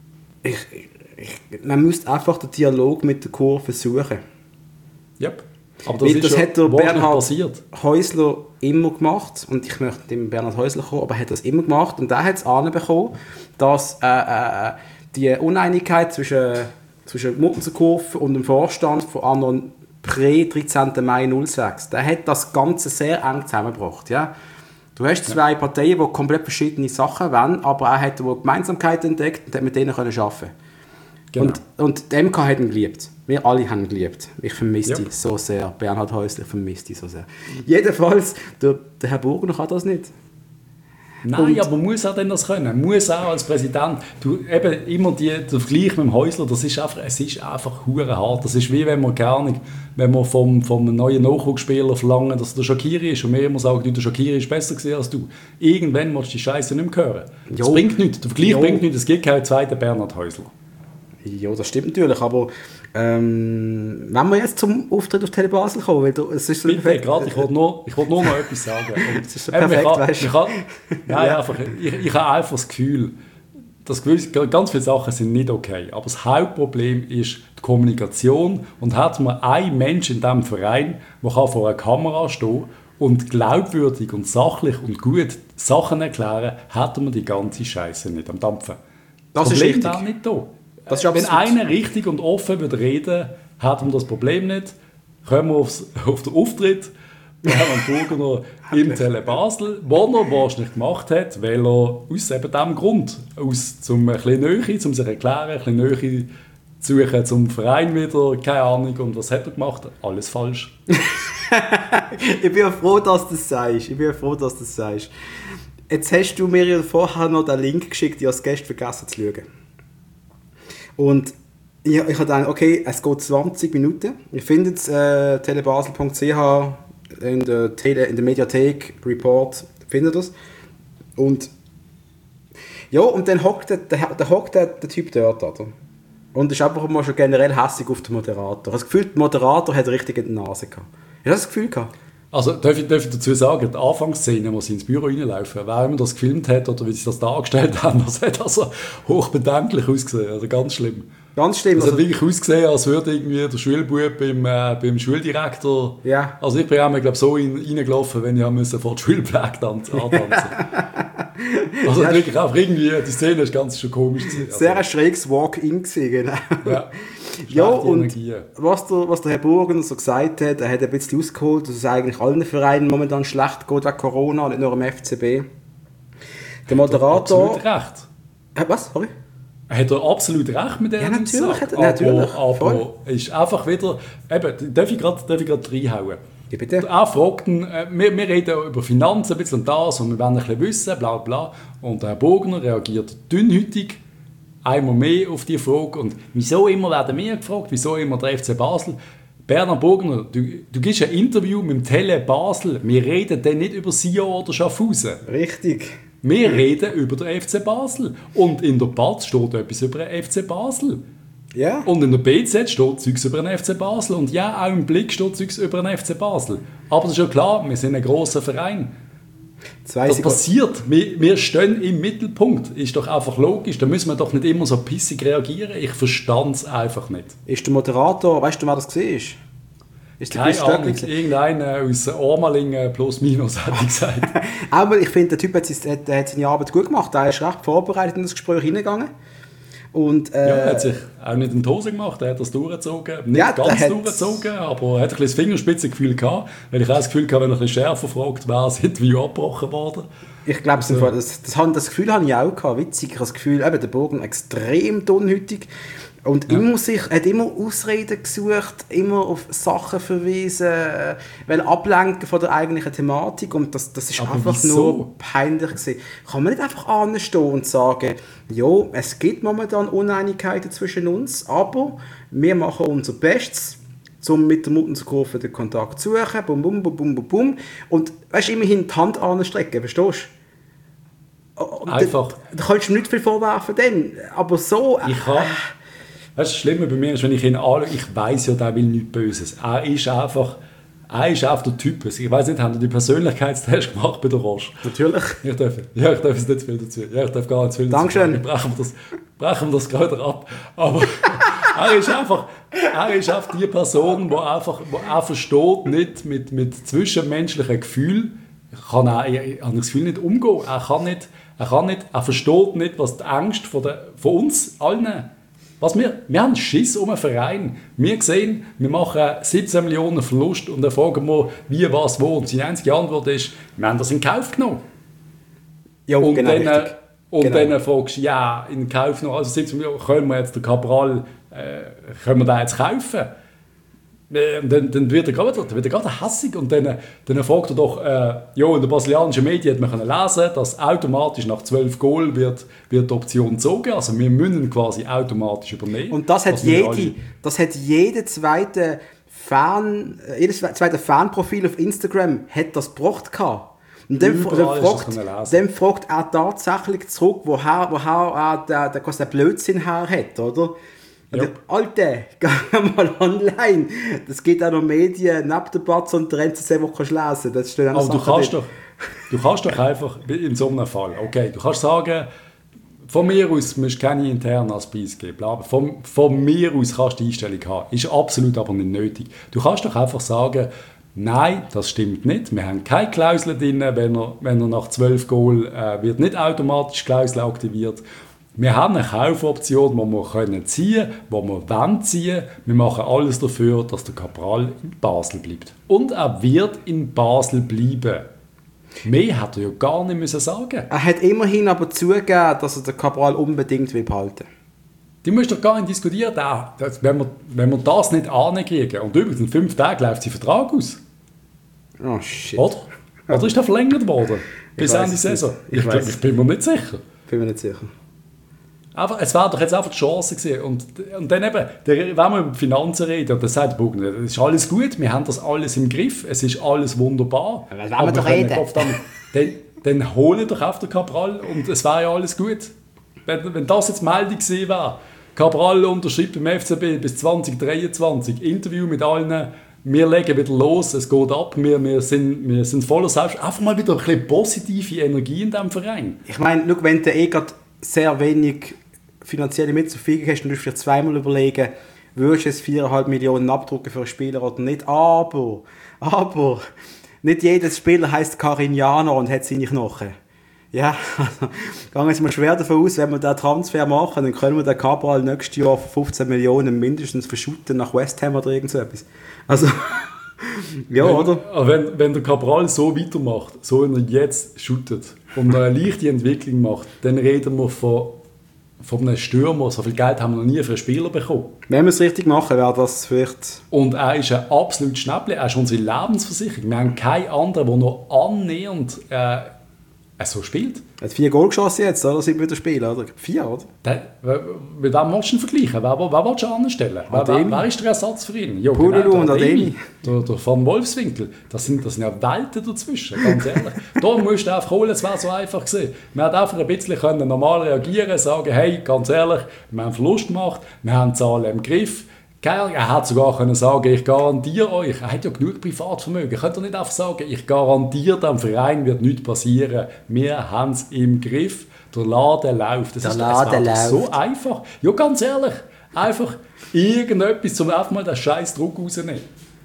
man müsste einfach den Dialog mit der Kurve suchen. Yep. Aber das hat der Bernhard Häusler immer gemacht. Und ich möchte dem Bernhard Häusler kommen, aber er hat das immer gemacht. Und er hat es anbekommen, dass die Uneinigkeit zwischen Muttenzer Kurve und dem Vorstand von anderen Prä 13. Mai 06. Der hat das Ganze sehr eng zusammengebracht. Ja? Du hast zwei Parteien, die komplett verschiedene Sachen wollen, aber er hat Gemeinsamkeiten entdeckt und hat mit denen arbeiten. Genau. Und die MK hat ihn geliebt. Wir alle haben ihn geliebt. Ich vermisse dich so sehr. Bernhard Häusler, ich vermisse dich so sehr. Jedenfalls, der Herr Burgner kann das nicht. Nein, aber muss er denn das können? Muss auch als Präsident. Du, eben immer der Vergleich mit dem Häusler, es ist einfach hure hart. Das ist wie wenn man vom neuen Nachwuchsspieler verlangen, dass er der Shaqiri ist und mir immer sagen, der Shaqiri ist besser gewesen als du. Irgendwann musst du die Scheiße nicht mehr hören. Das bringt nichts. Der Vergleich bringt nichts. Es gibt keinen zweiten Bernhard Häusler. Ja, das stimmt natürlich, aber wenn wir jetzt zum Auftritt auf Tele Basel kommen, weil es ist so bitte, gerade, ich wollte nur noch etwas sagen. Das ist so perfekt, weißt du? Ich habe einfach das Gefühl, dass ganz viele Sachen sind nicht okay, aber das Hauptproblem ist die Kommunikation und hat man einen Menschen in diesem Verein, der vor einer Kamera stehen und glaubwürdig und sachlich und gut Sachen erklären, hätte man die ganze Scheiße nicht am Dampfen. Das ist richtig. Auch nicht da. Wenn einer richtig und offen würde reden, hätten wir das Problem nicht. Kommen wir auf den Auftritt. Wir haben einen Burgner im Tele Basel, den er wahrscheinlich gemacht hat, weil er aus eben diesem Grund, um ein bisschen Nähe, um sich zu erklären, ein bisschen Nähe zu suchen zum Verein wieder, keine Ahnung. Und was hat er gemacht? Alles falsch. Ich bin ja froh, dass du das sagst. Jetzt hast du mir ja vorher noch den Link geschickt, ich als Gast vergessen zu schauen. Und ich habe gedacht, okay, es geht 20 Minuten. Ihr findet es telebasel.ch in der Mediathek, Report, findet ihr das. Und ja, und dann hockt der Typ dort, oder? Und ist einfach mal schon generell hässig auf den Moderator. Ich habe das Gefühl, der Moderator hat richtig in der Nase gehabt. Hast du das Gefühl gehabt? Also darf ich dazu sagen, die Anfangsszene, wo sie ins Büro reinlaufen, wer immer das gefilmt hat oder wie sie das dargestellt haben, das hat also hochbedenklich ausgesehen, also ganz schlimm. Ganz schlimm. Das hat wirklich ausgesehen, als würde irgendwie der Schulbub beim Schuldirektor... Ja. Also ich bin auch mal, so reingelaufen, wenn ich vor der Schulpflege antanzen. Also ja, wirklich auch irgendwie, die Szene ist ganz schon komisch gewesen. Sehr ein schräges Walk-in gewesen, genau. Ja. Ja, und was der Herr Burgner so gesagt hat, er hat ein bisschen ausgeholt, dass es eigentlich allen Vereinen momentan schlecht geht wegen Corona, nicht nur im FCB. Der Moderator... Absolut recht. Was? Sorry? Hat er absolut recht mit dem? Ja, natürlich. Aber ist einfach wieder... Eben, darf ich gerade reinhauen? Ja, bitte. Er fragt ihn, wir reden über Finanzen ein bisschen und das und wir wollen ein bisschen wissen, bla bla. Und der Herr Burgner reagiert dünnhütig einmal mehr auf die Frage. Und wieso immer werden wir gefragt, wieso immer der FC Basel? Bernhard Burgner, du gibst ein Interview mit dem Tele Basel. Wir reden dann nicht über Sion oder Schaffhausen. Richtig. Wir reden über den FC Basel. Und in der BAZ steht etwas über den FC Basel. Ja. Und in der BZ steht Zeugs über den FC Basel. Und ja, auch im Blick steht Zeugs über den FC Basel. Aber das ist ja klar, wir sind ein grosser Verein. Das passiert. Wir stehen im Mittelpunkt. Ist doch einfach logisch. Da müssen wir doch nicht immer so pissig reagieren. Ich verstand es einfach nicht. Ist der Moderator, weißt du, wer das war? Ist keine Ahnung, irgendeiner aus Ormalingen plus minus, hätte ich gesagt. Aber ich finde, der Typ hat seine Arbeit gut gemacht. Er ist recht vorbereitet in das Gespräch hineingegangen. Und, er hat sich auch nicht in die Hose gemacht, er hat das durchgezogen. Nicht ganz durchgezogen, aber er hat ein bisschen das Fingerspitzengefühl gehabt. Weil ich auch das Gefühl hatte, wenn er ein bisschen schärfer fragt, wäre das Interview abgebrochen worden. Ich glaube, das Gefühl habe ich auch gehabt. Witzig, ich habe das Gefühl, eben, der Burgen extrem dünnhütig. Und hat immer Ausreden gesucht, immer auf Sachen verwiesen, weil ablenken von der eigentlichen Thematik. Und das ist aber einfach nur peinlich gewesen. Kann man nicht einfach anstehen und sagen, ja, es gibt momentan Uneinigkeiten zwischen uns, aber wir machen unser Bestes, um mit der Mutterkurve den Kontakt zu suchen, bum, bum, bum, bum, bum, bum. Und weißt, immerhin die Hand anstrecken, verstehst du? Einfach. Da kannst du mir nicht viel vorwerfen, denn, aber so... Das Schlimme bei mir ist, wenn ich ihn anschaue, ich weiss ja, der will nichts Böses. Er ist einfach der Typ. Ich weiss nicht, haben die Persönlichkeitstest gemacht bei der Roche? Natürlich. Ich darf jetzt nicht zu viel dazu. Ja, ich darf gar nicht zu viel dazu. Dankeschön. Brechen wir das gerade ab. Aber er ist einfach die Person, er versteht nicht mit zwischenmenschlichen Gefühlen, kann er an das Gefühl nicht umgehen. Er versteht nicht, was die Ängste von uns allen wir haben Schiss um einen Verein. Wir sehen, wir machen 17 Millionen Verlust und dann fragen wir, wie, was, wo. Und seine einzige Antwort ist, wir haben das in Kauf genommen. Ja, und genau, dann fragst du, ja, in Kauf genommen, also 17 Millionen, können wir jetzt den Cabral, können wir den jetzt kaufen? Und dann wird er gerade hässig und dann fragt er doch, in den brasilianischen Medien hat man können lesen, dass automatisch nach 12 Goal wird die Option gezogen. Also wir müssen quasi automatisch übernehmen. Und das hat jedes zweite Fanprofil auf Instagram hat das gebracht gehabt. Und dann fragt er tatsächlich zurück, woher der Blödsinn her hat, oder? Ja. Alter, geh mal online. Das geht auch noch Medien, neben der Batz und der NZZ, wo du lesen kannst. Das steht aber du kannst doch einfach in so einem Fall, okay, du kannst sagen, von mir aus musst du keine internen als Preis geben. Von mir aus kannst du die Einstellung haben. Ist absolut aber nicht nötig. Du kannst doch einfach sagen, nein, das stimmt nicht. Wir haben keine Klausel drin, wenn er nach 12 Goal wird nicht automatisch Klausel aktiviert. Wir haben eine Kaufoption, die wir ziehen können, die wir ziehen wollen. Wir machen alles dafür, dass der Cabral in Basel bleibt. Und er wird in Basel bleiben. Mehr hätte er ja gar nicht müssen sagen. Er hat immerhin aber zugegeben, dass er den Cabral unbedingt behalten will. Die musst du doch gar nicht diskutieren. Wenn wir das nicht ankriegen. Und übrigens, in 5 Tagen läuft sein Vertrag aus. Oh shit. Oder ist der verlängert worden? Bis Ende Saison? Ich bin mir nicht sicher. Aber es war doch jetzt einfach die Chance gewesen. Und dann eben, wenn wir über Finanzen reden, und dann sagt der Bugner, das ist alles gut, wir haben das alles im Griff, es ist alles wunderbar. Aber wenn wir doch reden. Dann holen doch auf den Cabral und es wäre ja alles gut. Wenn das jetzt Meldung gewesen wäre, Cabral unterschreibt beim FCB bis 2023, Interview mit allen, wir legen wieder los, es geht ab, wir sind voller Selbst. Einfach mal wieder ein bisschen positive Energie in diesem Verein. Ich meine, schau, wenn du gerade sehr wenig finanzielle Mittel zur Verfügung hast, dann musst du vielleicht zweimal überlegen, würdest du jetzt 4,5 Millionen abdrucken für einen Spieler oder nicht. Aber nicht jedes Spieler heisst Carignaner und hat seine Knochen. Ja, also gehen wir jetzt mal schwer davon aus, wenn wir diesen Transfer machen, dann können wir den Cabral nächstes Jahr für 15 Millionen mindestens verschütten nach West Ham oder irgend so etwas. Also, ja, oder? Wenn der Cabral so weitermacht, so wie er jetzt shootet und eine leichte Entwicklung macht, dann reden wir von einem Stürmer. So viel Geld haben wir noch nie für einen Spieler bekommen. Wenn wir es richtig machen, wäre das vielleicht... Und er ist ein absolut Schnäppchen. Er ist unsere Lebensversicherung. Wir haben keinen anderen, der noch annähernd so spielt. Er hat 4 Goal geschossen jetzt, oder? Sind wir wieder spielen, oder? 4, oder? Mit wem willst du ihn vergleichen? Wer willst du anstellen? Wer ist der Ersatz für ihn? Ja, Pululu und Ademi. Der Van Wolfswinkel. Das sind ja Welten dazwischen, ganz ehrlich. Da musst du einfach holen, es wäre so einfach gewesen. Wir hätten einfach ein bisschen normal reagieren, sagen, hey, ganz ehrlich, wir haben Verlust gemacht, wir haben die Zahlen im Griff. Er hätte sogar können sagen, ich garantiere euch, er hat ja genug Privatvermögen, ihr könnt doch nicht einfach sagen, ich garantiere, dem Verein wird nichts passieren, wir haben es im Griff, der Laden läuft. Das ist so einfach. Ja, ganz ehrlich, einfach irgendetwas, um einfach mal den scheiß Druck rauszunehmen.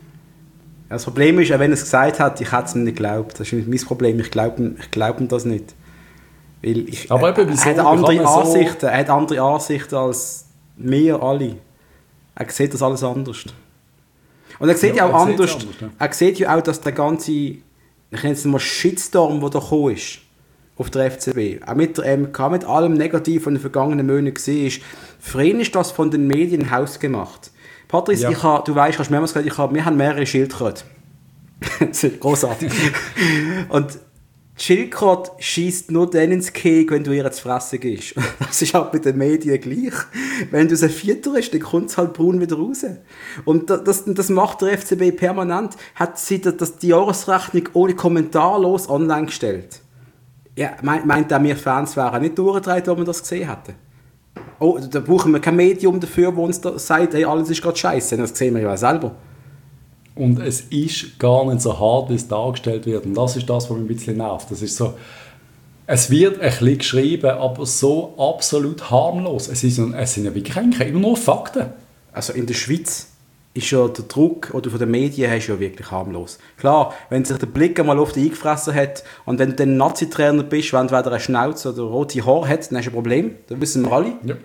Das Problem ist, wenn er es gesagt hat, ich hätte es ihm nicht geglaubt. Das ist nicht mein Problem, ich glaube ihm das nicht. Weil aber eben, wieso? Er hat andere Ansichten als wir alle. Er sieht das alles anders. Und er sieht ja auch anders. Er sieht ja auch, dass der ganze, ich nenne es mal Shitstorm, der da gekommen ist, auf der FCB, auch mit der MK, mit allem Negativen von den vergangenen Monaten gesehen ist, für ihn ist das von den Medien hausgemacht. Patrice, du weißt, hast mehrmals gesagt, wir haben mehrere Schildkröten. Das ist großartig. Und die Schildkröte schießt nur dann ins Keg, wenn du ihr zu fressen gibst. Das ist auch bei den Medien gleich. Wenn du sie fütterst, dann kommt es halt braun wieder raus. Und das macht der FCB permanent. Hat sie die Jahresrechnung ohne kommentarlos online gestellt. Ja, meint er, wir Fans wären nicht durchgedreht, wo wir das gesehen hätten? Oh, da brauchen wir kein Medium dafür, das uns da sagt, hey, alles ist gerade scheiße. Das sehen wir ja selber. Und es ist gar nicht so hart, wie es dargestellt wird. Und das ist das, was mich ein bisschen nervt. Das ist so, es wird ein bisschen geschrieben, aber so absolut harmlos. Es sind ja wirklich immer nur Fakten. Also in der Schweiz ist ja der Druck oder von den Medien ist ja wirklich harmlos. Klar, wenn sich der Blick einmal auf dich eingefressen hat und wenn du dann Nazi-Trainer bist, wenn du entweder eine Schnauze oder rote Haare hast, dann hast du ein Problem. Das wissen wir alle. Ja.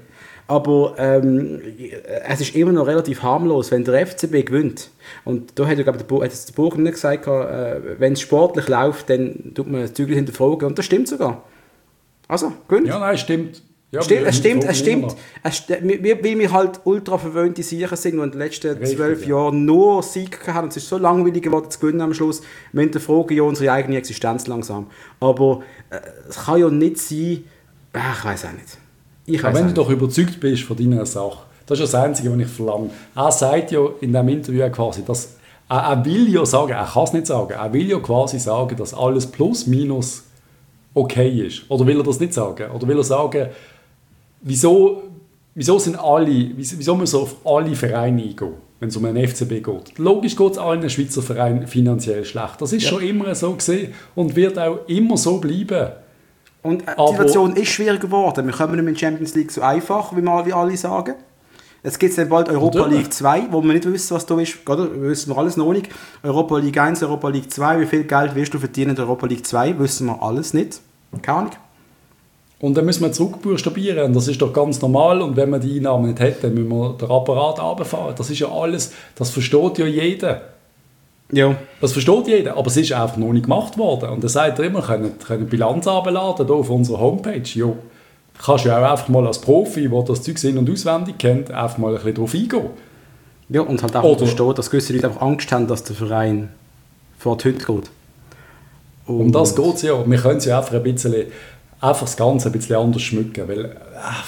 Aber es ist immer noch relativ harmlos, wenn der FCB gewinnt. Und da hat der Burg nicht gesagt, wenn es sportlich läuft, dann tut man das Zügel hinterfragen. Und das stimmt sogar. Also, gewinnt. Ja, nein, stimmt. Ja, es stimmt. Weil wir halt ultra verwöhnte Sieger sind, die in den letzten 12 Jahren nur Sieg haben. Und es ist so langweilig geworden zu gewinnen am Schluss. Wir hinterfragen ja unsere eigene Existenz langsam. Aber es kann ja nicht sein, ich weiß auch nicht. Aber wenn du doch überzeugt bist von deiner Sache, das ist das Einzige, was ich verlange. Er sagt ja in diesem Interview quasi, dass er will ja sagen, er kann es nicht sagen, er will ja quasi sagen, dass alles plus minus okay ist. Oder will er das nicht sagen? Oder will er sagen, wieso müssen wir auf alle Vereine eingehen, wenn es um einen FCB geht? Logisch geht es allen Schweizer Vereinen finanziell schlecht. Das ist schon immer so gesehen und wird auch immer so bleiben. Und die Situation ist schwieriger geworden. Wir kommen nicht mehr in die Champions League so einfach, wie alle sagen. Jetzt gibt es dann bald Europa League 2, wo wir nicht wissen, was da ist. Oder? Wissen wir alles noch nicht. Europa League 1, Europa League 2. Wie viel Geld wirst du verdienen in der Europa League 2? Wissen wir alles nicht. Keine Ahnung. Und dann müssen wir zurückbuchstabieren. Das ist doch ganz normal. Und wenn wir die Einnahmen nicht hätten, müssen wir den Apparat runterfahren. Das ist ja alles, das versteht ja jeder. Ja. Das versteht jeder, aber es ist einfach noch nicht gemacht worden. Und dann sagt er immer, können Bilanz runterladen hier auf unserer Homepage. Ja, kannst du ja auch einfach mal als Profi, der das Zeug in- und auswendig kennt, einfach mal ein bisschen drauf eingehen. Ja, und halt auch verstehen, dass gewisse Leute einfach Angst haben, dass der Verein vor die Hütte geht. Um das geht es ja. Wir können es ja einfach das Ganze ein bisschen anders schmücken, weil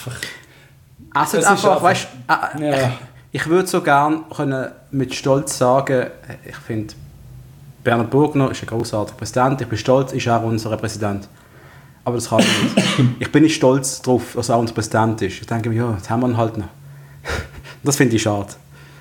ich würde so gerne mit Stolz sagen, ich finde, Bernhard Burgner ist ein großartiger Präsident, ich bin stolz, ist auch unser Präsident. Aber das kann ich nicht. Ich bin nicht stolz darauf, dass er unser Präsident ist. Ich denke mir, ja, jetzt haben wir ihn halt noch. Das finde ich schade.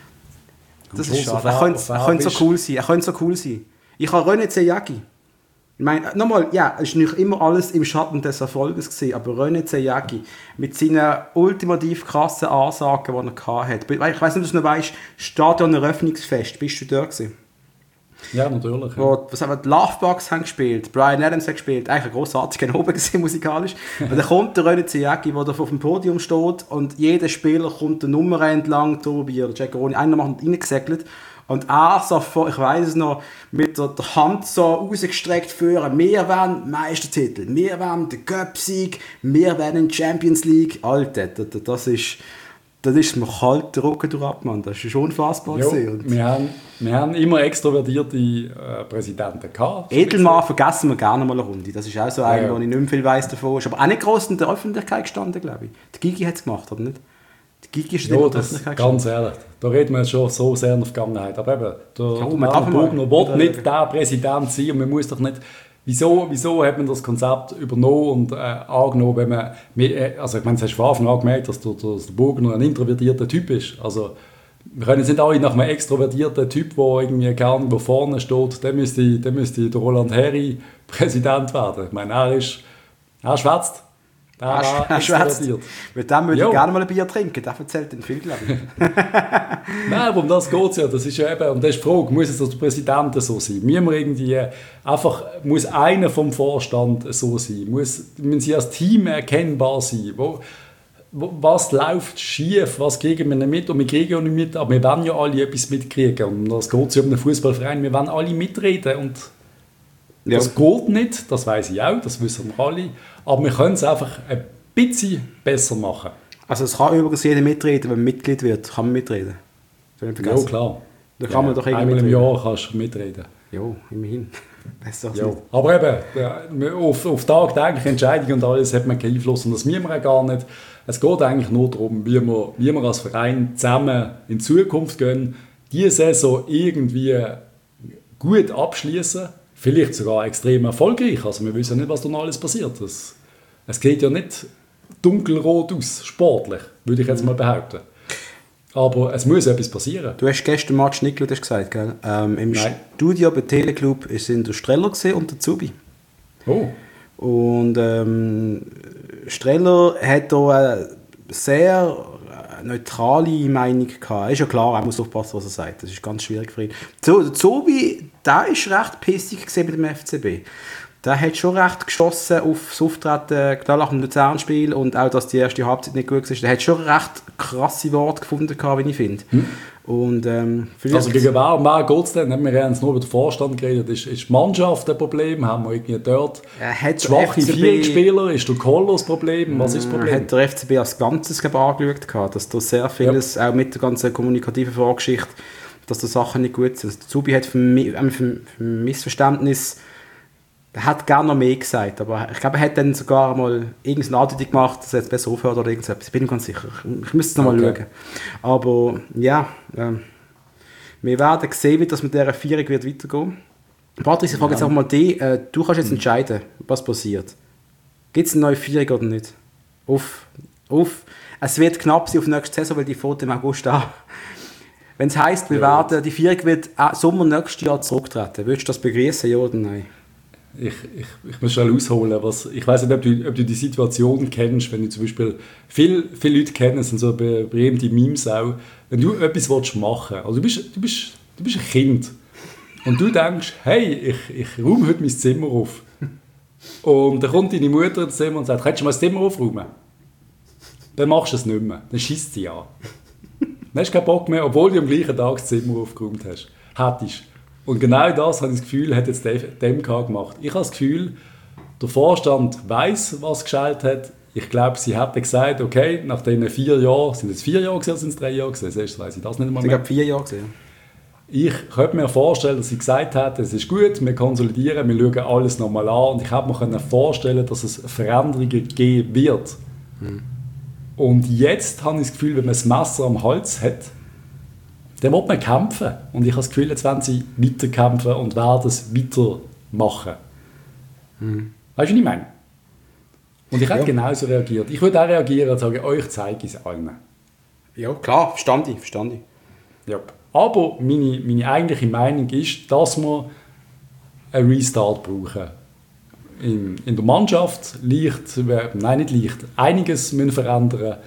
Das ist schade. Er könnte so cool sein. Ich habe René Zejagi. Ich meine, nochmal, ja, es war nicht immer alles im Schatten des Erfolges gewesen, aber René Zejagi mit seinen ultimativ krassen Ansagen, die er hatte. Ich weiss nicht, ob du noch weißt, Stadion-Eröffnungsfest, bist du da gewesen? Ja, natürlich. Was haben wir? Die Lovebugs haben gespielt, Bryan Adams hat gespielt, eigentlich ein grossartiger oben gewesen, musikalisch. Und dann kommt der René Zejagi, der da auf dem Podium steht und jeder Spieler kommt der Nummer entlang, Tobi oder Jack Roni, einer macht reingesegelt. Und er so, ich weiss es noch, mit der Hand so rausgestreckt führen, wir wollen Meistertitel, wir wollen den Cup-Sieg, wir wollen Champions League. Alter, das ist mir kalt der Rücken durchab, Mann. Das ist unfassbar. Jo, wir haben immer extrovertierte Präsidenten gehabt. Edelmann vergessen wir gerne mal eine Runde. Das ist auch so einer, wo ich nicht mehr viel weiss davon. Ist aber auch nicht gross in der Öffentlichkeit gestanden, glaube ich. Der Gigi hat es gemacht, oder nicht? Die Gigi ist in der Öffentlichkeit gestanden. Ganz ehrlich, da reden wir jetzt schon so sehr in der Vergangenheit. Aber eben, der Burgner will nicht der Präsident sein und man muss doch nicht... Wieso hat man das Konzept übernommen und angenommen, wenn man... Also ich meine, das hast du von Anfang an gemerkt, dass der Burgner ein introvertierter Typ ist. Also wir können jetzt nicht alle nach einem extrovertierten Typ, der irgendwie gerne wo vorne steht, der müsste der Roland Herri Präsident werden. Ich meine, er schwätzt. Er schwätzt. Mit dem würde ich gerne mal ein Bier trinken. Das erzählt den viel, glaube ich. Nein, aber um das geht es ja. Das ist ja eben, und das ist die Frage, muss es der Präsident so sein? Muss einer vom Vorstand so sein? Müssen sie als Team erkennbar sein? Was läuft schief? Was kriegen wir nicht mit? Und wir kriegen ja nicht mit, aber wir wollen ja alle etwas mitkriegen. Und das geht ja um einen Fußballverein. Wir wollen alle mitreden. Und das geht nicht, das weiss ich auch, das wissen wir alle. Aber wir können es einfach ein bisschen besser machen. Also es kann übrigens jeder mitreden, wenn man Mitglied wird, kann man mitreden. Ja, klar. Da kann man doch irgendwie einmal im Jahr kannst du mitreden. Ja, immerhin. Besser als nicht. Aber eben, auf tagtägliche Entscheidungen und alles hat man keinen Einfluss und das müssen wir auch gar nicht. Es geht eigentlich nur darum, wie wir als Verein zusammen in Zukunft gehen, diese Saison irgendwie gut abschließen. Vielleicht sogar extrem erfolgreich. Also wir wissen nicht, was da noch alles passiert. Es geht ja nicht dunkelrot aus, sportlich, würde ich jetzt mal behaupten. Aber es muss etwas passieren. Du hast gestern Match nicht gesagt, gell? Im Studio bei Teleclub waren der Streller und der Zubi. Oh. Und Streller hat da eine sehr neutrale Meinung gehabt. Ist ja klar, er muss aufpassen, was er sagt. Das ist ganz schwierig für ihn. Der Zubi, der war recht pissig mit dem FCB. der hat schon recht geschossen auf das Auftreten, klar nach dem Luzern-Spiel und auch, dass die erste Halbzeit nicht gut war. Der hat schon recht krasse Worte gefunden, wie ich finde. Und, also gegen wer geht es denn? Wir haben jetzt nur über den Vorstand geredet. Ist die Mannschaft ein Problem? Haben wir irgendwie dort schwache Vierspieler? Ist der Koller das Problem? Was ist das Problem? Hat der FCB als Ganzes angeschaut, dass da sehr vieles, auch mit der ganzen kommunikativen Vorgeschichte, dass da Sachen nicht gut sind. Also, der Zubi hat für Missverständnis, er hat gerne noch mehr gesagt, aber ich glaube, er hat dann sogar mal irgendeine Andeutung gemacht, dass er jetzt besser aufhört oder irgendetwas. Ich bin mir ganz sicher. Ich müsste es noch mal schauen. Aber ja, wir werden sehen, wie das mit dieser Vierung wird weitergehen. Patrick, ich frage jetzt auch mal dich, du kannst jetzt entscheiden, was passiert. Gibt es eine neue Vierung oder nicht? Es wird knapp sein auf nächste Saison, weil die fängt im August an. Wenn es heisst, die Vierung wird Sommer nächstes Jahr zurücktreten, würdest du das begrüßen, ja oder nein? Ich muss schnell ausholen. Ich weiss nicht, ob du die Situation kennst, wenn du zum Beispiel, viele Leute kennen, sind so berühmte Memes auch, wenn du etwas machen willst, also du bist ein Kind und du denkst, hey, ich räume heute mein Zimmer auf. Und dann kommt deine Mutter ins Zimmer und sagt, kannst du mal das Zimmer aufräumen? Dann machst du es nicht mehr, dann schießt sie an. Dann hast du keinen Bock mehr, obwohl du am gleichen Tag das Zimmer aufgeräumt hast. Hättest. Und genau das, habe ich das Gefühl, hat jetzt der MK gemacht. Ich habe das Gefühl, der Vorstand weiss, was gescheit hat. Ich glaube, sie hätten gesagt, okay, nach diesen 4 Jahren, sind es 4 Jahre gewesen, oder sind es 3 Jahre gewesen? Sonst weiss ich das nicht einmal mehr. Ich glaube 4 Jahre gewesen. Ich könnte mir vorstellen, dass sie gesagt hätten, es ist gut, wir konsolidieren, wir schauen alles nochmal an. Und ich hätte mir vorstellen, dass es Veränderungen geben wird. Und jetzt habe ich das Gefühl, wenn man das Messer am Hals hat, dann will man kämpfen. Und ich habe das Gefühl, jetzt werden sie weiterkämpfen und werden es weitermachen. Weißt du, was ich meine? Und ich hätte genauso reagiert. Ich würde auch reagieren und sagen, euch zeige ich es allen. Ja, klar, verstand ich. Ja. Aber meine eigentliche Meinung ist, dass wir einen Restart brauchen. In der Mannschaft einiges müssen verändern.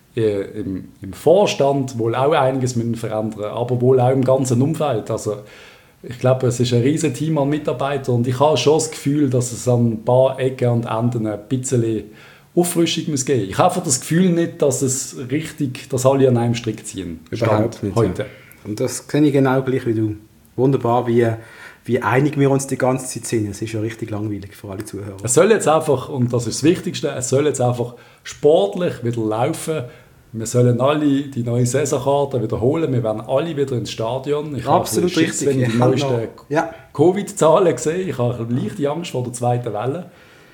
Im Vorstand wohl auch einiges müssen verändern, aber wohl auch im ganzen Umfeld. Also ich glaube, es ist ein riesiges Team an Mitarbeitern und ich habe schon das Gefühl, dass es an ein paar Ecken und Enden ein bisschen Auffrischung muss geben. Ich habe das Gefühl nicht, dass alle an einem Strick ziehen. Überhaupt nicht. Heute. Ja. Und das kenne ich genau gleich wie du. Wunderbar, wie einig wir uns die ganze Zeit sind. Es ist ja richtig langweilig für alle Zuhörer. Es soll jetzt einfach, und das ist das Wichtigste, es soll jetzt einfach sportlich wieder laufen. Wir sollen alle die neue Saisonkarte wiederholen. Wir werden alle wieder ins Stadion. Ich Absolut habe richtig. Wenn ich die neuesten Covid-Zahlen sehe, ich habe eine leichte Angst vor der zweiten Welle.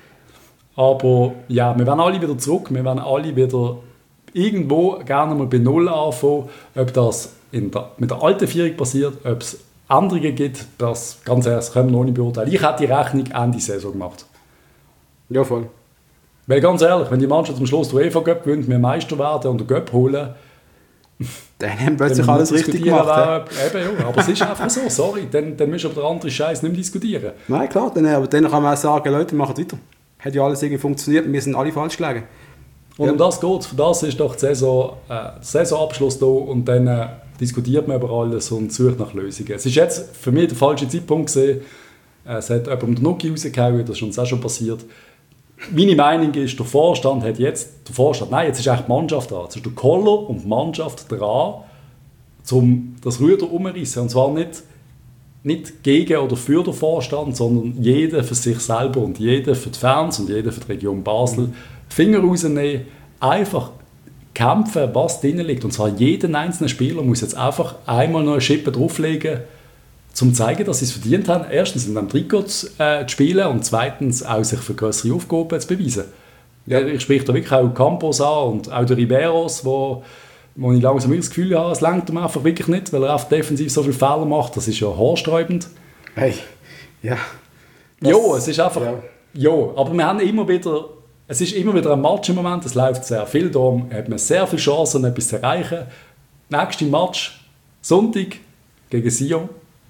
Aber ja, wir werden alle wieder zurück. Wir werden alle wieder irgendwo gerne mal bei Null anfangen. Ob das mit der alten Vierung passiert, ob es Änderungen gibt, das ganz ehrlich, das können wir noch nicht beurteilen. Ich hätte die Rechnung Ende Saison gemacht. Ja, voll. Weil ganz ehrlich, wenn die Mannschaft am Schluss der UEFA Cup gewinnt, wir Meister werden und den Cup holen, dann haben plötzlich alles richtig gemacht. Aber es ist einfach so, sorry, dann müssen wir über den anderen Scheiß nicht mehr diskutieren. Nein, klar, aber dann kann man auch sagen, Leute, machen weiter. Hat ja alles irgendwie funktioniert und wir sind alle falsch gelegen. Und um das geht es. Für das ist doch der Saisonabschluss da und dann diskutiert man über alles und sucht nach Lösungen. Es ist jetzt für mich der falsche Zeitpunkt gewesen. Es hat jemand den Nuki rausgehauen, das ist uns auch schon passiert. Meine Meinung ist, jetzt ist eigentlich die Mannschaft dran. Jetzt ist der Koller und die Mannschaft dran, um das Ruder umzureissen. Und zwar nicht gegen oder für den Vorstand, sondern jeder für sich selber und jeder für die Fans und jeder für die Region Basel. Finger rausnehmen, einfach kämpfen, was drin liegt. Und zwar jeder einzelne Spieler muss jetzt einfach einmal noch eine Schippe drauflegen, um zu zeigen, dass sie es verdient haben, erstens in einem Trikot zu spielen und zweitens auch sich für größere Aufgaben zu beweisen. Ja. Ich spreche da wirklich auch Campos an und auch der Riberos, wo ich langsam das Gefühl habe, es reicht ihm einfach wirklich nicht, weil er einfach defensiv so viele Fehler macht. Das ist ja haarsträubend. Hey, ja. Ja, es ist einfach... Ja, aber wir haben immer wieder... Es ist immer wieder ein Match im Moment, es läuft sehr viel, darum hat man sehr viele Chancen, etwas zu erreichen. Nächster Match, Sonntag, gegen Sion.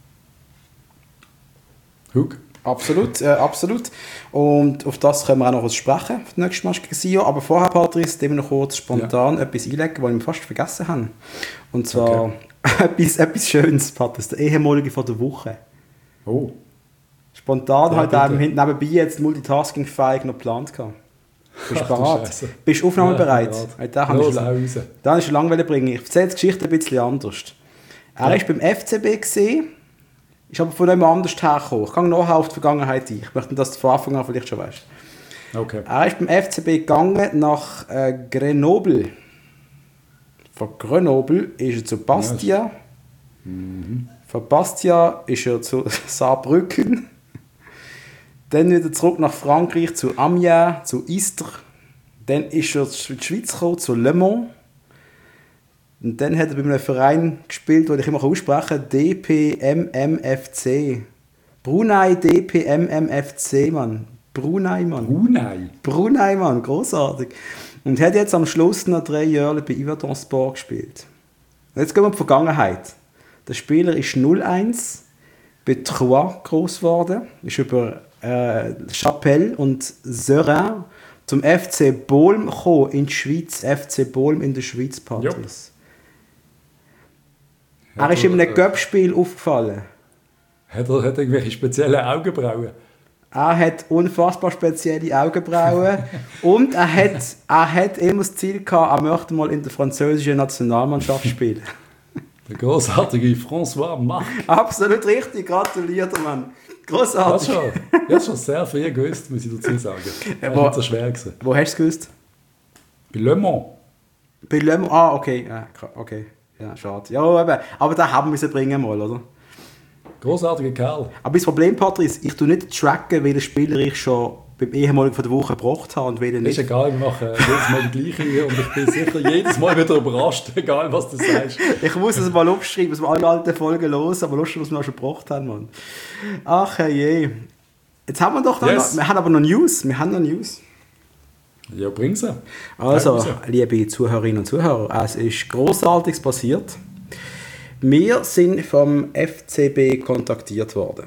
Hug. Absolut, absolut. Und auf das können wir auch noch was sprechen, für den nächsten Match gegen Sion. Aber vorher, Patrice, dem noch kurz spontan etwas einlegen, was wir fast vergessen haben. Und zwar etwas Schönes, Patrice, der ehemalige von der Woche. Oh. Spontan Ja, halt bitte. einem nebenbei jetzt multitaskingfähig noch geplant gehabt. Bist du Ach du bereit? Scheisse. Bist du aufnahmebereit? Ja, Hey, da habe los, ich hau raus. da ist schon lange bringen. Ich erzähle die Geschichte ein bisschen anders. Er Ja. ist beim FCB gesehen, ist aber von jemand anders hergekommen. Ich gehe nachher auf die Vergangenheit ein. Ich möchte, dass du von Anfang an vielleicht schon weißt. Okay. Er ist beim FCB gegangen nach Grenoble. Von Grenoble ist er zu Bastia. Von Bastia ist er zu Saarbrücken. Dann wieder zurück nach Frankreich zu Amiens, zu Istres. Dann ist er in die Schweiz gekommen, zu Le Mans. Und dann hat er bei einem Verein gespielt, den ich immer aussprechen kann, DPMMFC. Brunei DPMMFC, Mann. Brunei, Mann. Brunei, Mann, großartig. Und hat jetzt am Schluss noch 3 Jahre bei Yverdon-Sport gespielt. Und jetzt gehen wir in die Vergangenheit. Der Spieler ist 01 bei Troyes groß geworden, ist über Chapelle und Serein zum FC Bolm gekommen in die Schweiz. FC Bolm in der Schweiz, Patrice. Er ist in einem Göppspiel aufgefallen. Hat er irgendwelche speziellen Augenbrauen? Er hat unfassbar spezielle Augenbrauen und er hat immer das Ziel gehabt, er möchte mal in der französischen Nationalmannschaft spielen. Der großartige François Marc. Absolut richtig, gratuliert, Mann. Großartig. Ich habe schon sehr früh gewusst, muss ich dazu sagen. Das Wo- war nicht so schwer gewesen. Wo hast du es gewusst? Bei Le Mans. Bei Le Mans. Ah, okay. Ja, okay. Ja, schade. Ja, eben. Aber den haben wir bringen mal, oder? Großartiger Kerl. Aber das Problem, Patrice, ich tue nicht tracken, welchen Spieler ich schon beim ehemaligen von der Woche gebracht habe und welchen Ist nicht. egal, wir machen jedes Mal die gleiche und ich bin sicher jedes Mal wieder überrascht, egal was du sagst. Ich muss es mal aufschreiben, dass wir alle alten Folgen los, aber lustig, was wir auch schon gebracht haben, Mann. Ach je. Jetzt haben wir doch Yes. noch, wir haben aber noch News. Wir haben noch News. Ja, bring sie. Also, Hau raus. liebe Zuhörerinnen und Zuhörer, es ist Grossartiges passiert. Wir sind vom FCB kontaktiert worden.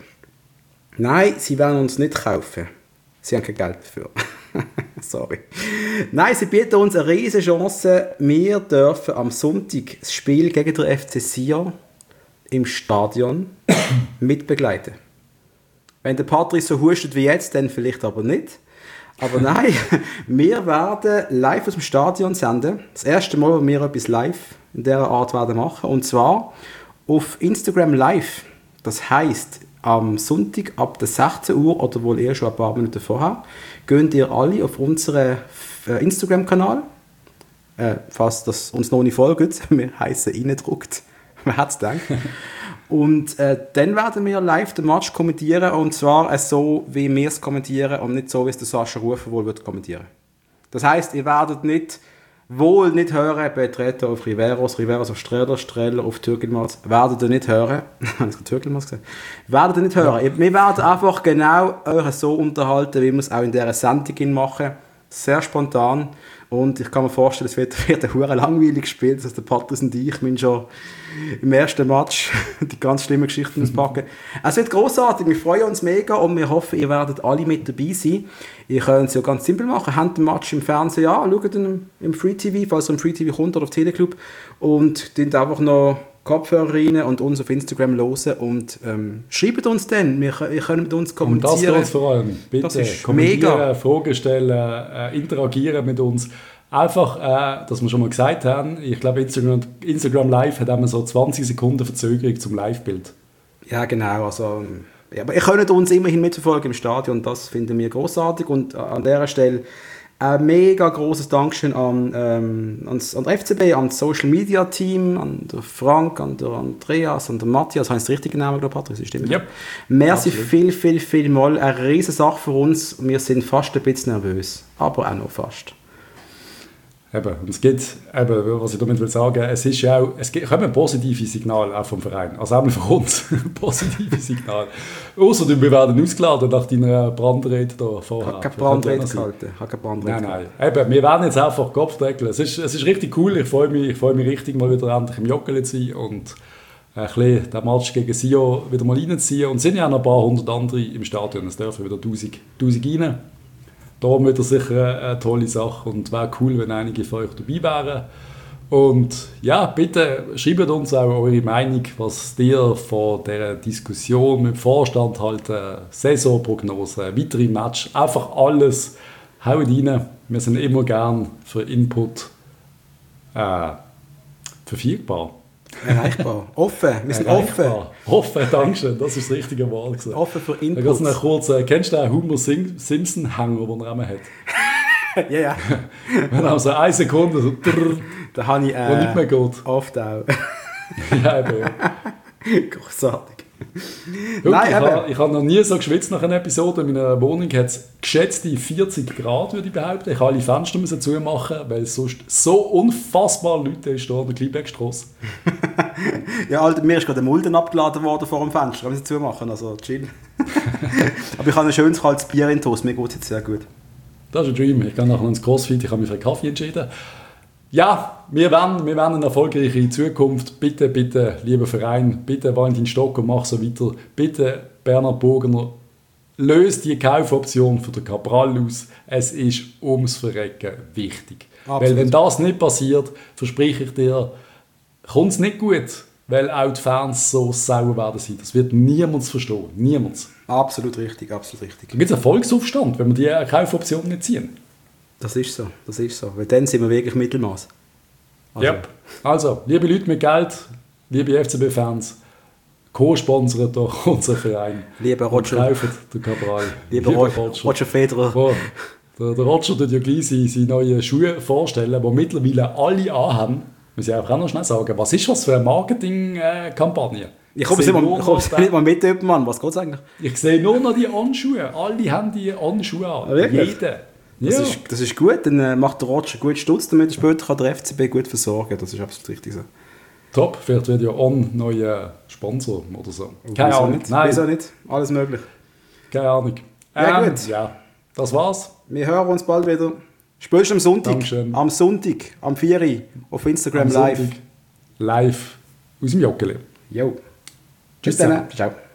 Nein, sie werden uns nicht kaufen. Sie haben kein Geld dafür. Sorry. Nein, sie bieten uns eine riesige Chance. Wir dürfen am Sonntag das Spiel gegen den FC Sion im Stadion mitbegleiten. Wenn der Patrice so hustet wie jetzt, dann vielleicht aber nicht. Aber nein, wir werden live aus dem Stadion senden. Das erste Mal, wo wir etwas live in dieser Art werden machen. Und zwar auf Instagram Live. Das heisst, am Sonntag ab der 16 Uhr oder wohl eher schon ein paar Minuten vorher, geht ihr alle auf unseren Instagram-Kanal. Falls das uns noch nicht folgt, wir heißen reingedruckt. Wer hat es gedacht? Und dann werden wir live den Match kommentieren, und zwar so, wie wir es kommentieren und nicht so, wie es der Sascha Rufer wohl wird kommentieren. Das heisst, ihr werdet nicht hören, Betreter auf Riveros auf Streller auf Türkelmals, werdet ihr nicht hören. Habe ich Türkelmals gesagt? Werdet ihr nicht hören. Ja. Wir werden einfach genau euch so unterhalten, wie wir es auch in dieser Sendung machen. Sehr spontan. Und ich kann mir vorstellen, es wird ein hure langweilig gespielt. Das heißt, der Patrice und ich müssen schon im ersten Match die ganz schlimmen Geschichten auspacken. Es wird grossartig, wir freuen uns mega und wir hoffen, ihr werdet alle mit dabei sein. Ihr könnt es ja ganz simpel machen. Habt den Match im Fernsehen an, schaut ihn im Free TV, falls er im Free TV kommt oder auf Teleclub, und dünnt einfach noch Kopfhörer rein und uns auf Instagram hören und schreibt uns dann. Ihr könnt mit uns kommunizieren. Und das geht vor allem. Bitte Das ist kommentieren, mega. Fragen stellen, interagieren mit uns. Einfach, dass wir schon mal gesagt haben, ich glaube, Instagram Live hat immer so 20 Sekunden Verzögerung zum Live-Bild. Ja, genau. Also, ja, aber ihr könnt uns immerhin mitverfolgen im Stadion. Das finden wir großartig. Und an dieser Stelle ein mega großes Dankeschön an den FCB, an das Social Media Team, an den Frank, an den Andreas, an den Matthias. Heißt der richtige Name, glaube ich, Patrick? Stimmt. Yep. Merci Absolut. viel mal. Eine riesige Sache für uns. Wir sind fast ein bisschen nervös. Aber auch noch fast. Eben, und es gibt, eben, was ich damit will sagen, es kommen positive Signale auch vom Verein, also auch von uns, positive Signale. Außerdem, wir werden ausgeladen nach deiner Brandrede da vorher. Ich habe keine Brandrede gehalten. Nein. Eben, wir werden jetzt einfach Kopf deckeln. Es ist richtig cool, ich freue mich richtig, mal wieder endlich im Joggeli zu sein und ein bisschen den Match gegen Sion wieder mal reinzuziehen. Und es sind ja auch noch ein paar hundert andere im Stadion, es dürfen wieder 1000 rein. Darum wird das sicher eine tolle Sache und wäre cool, wenn einige von euch dabei wären. Und ja, bitte schreibt uns auch eure Meinung, was ihr von dieser Diskussion mit dem Vorstand haltet, Saisonprognose, weitere Match, einfach alles. Haut rein. Wir sind immer gern für Input verfügbar. Erreichbar. Offen. Wir sind offen. Offen, Dankeschön. Das ist das richtige Wort. Gewesen. Offen für Input. Ganz noch kurz, kennst du den Homer Simpson-Hänger, den er immer hat? Ja, ja. Wenn er so 1 Sekunde so da habe ich wo nicht mehr geht. oft auch. Ja, eben. Großartig. Nein, ich habe noch nie so geschwitzt nach einer Episode. In meiner Wohnung hat es geschätzte 40 Grad, würde ich behaupten. Ich habe alle Fenster müssen zumachen, weil es sonst so unfassbar Leute ist hier an der Kleinbeckstrasse. Ja, Alter, mir ist gerade der Mulden abgeladen worden vor dem Fenster. Wir müssen zumachen, also chill. Aber ich habe ein schönes kaltes Bier in Toast. Mir geht es jetzt sehr gut. Das ist ein Dream. Ich gehe nachher ins Crossfit, ich habe mich für einen Kaffee entschieden. Ja, wir wollen eine erfolgreiche Zukunft. Bitte, bitte, lieber Verein, bitte Valentin Stocker, mach so weiter. Bitte, Bernhard Burgener, löst die Kaufoption für den Cabral aus. Es ist ums Verrecken wichtig. Absolut. Weil wenn das nicht passiert, verspreche ich dir, kommt es nicht gut, weil auch die Fans so sauer werden sein. Das wird niemand verstehen. Niemand. Absolut richtig, absolut richtig. Da gibt es einen Volksaufstand, wenn wir die Kaufoption nicht ziehen. Das ist so, das ist so. Weil dann sind wir wirklich Mittelmaß. Also. Yep. Also, liebe Leute mit Geld, liebe FCB-Fans, co-sponsert doch unseren Verein. Lieber Roger. Kauft den Cabral. Lieber Roger Federer. Oh, der Roger wird ja gleich seine neuen Schuhe vorstellen, die mittlerweile alle anhaben. Muss ich auch noch schnell sagen, was ist das für eine Marketing-Kampagne? Ich komme nicht mal mit, Mann. Was geht es eigentlich? Ich sehe nur noch die On-Schuhe. Alle haben die On-Schuhe an. Ja, jeder. Ja. Das ist gut, dann macht der Roger gut Stutz, damit später kann der FCB gut versorgen. Das ist absolut richtig so. Top, vielleicht wird ja On neuer Sponsor oder so. Keine Ahnung. Nein. Wieso nicht? Alles möglich. Keine Ahnung. Ja, gut. Ja, das war's. Wir hören uns bald wieder. Spätestens am Sonntag. Dankeschön. Am Sonntag, am 4 Uhr auf Instagram am live. Live aus dem Joggeli. Jo. Tschüss dann. Ciao.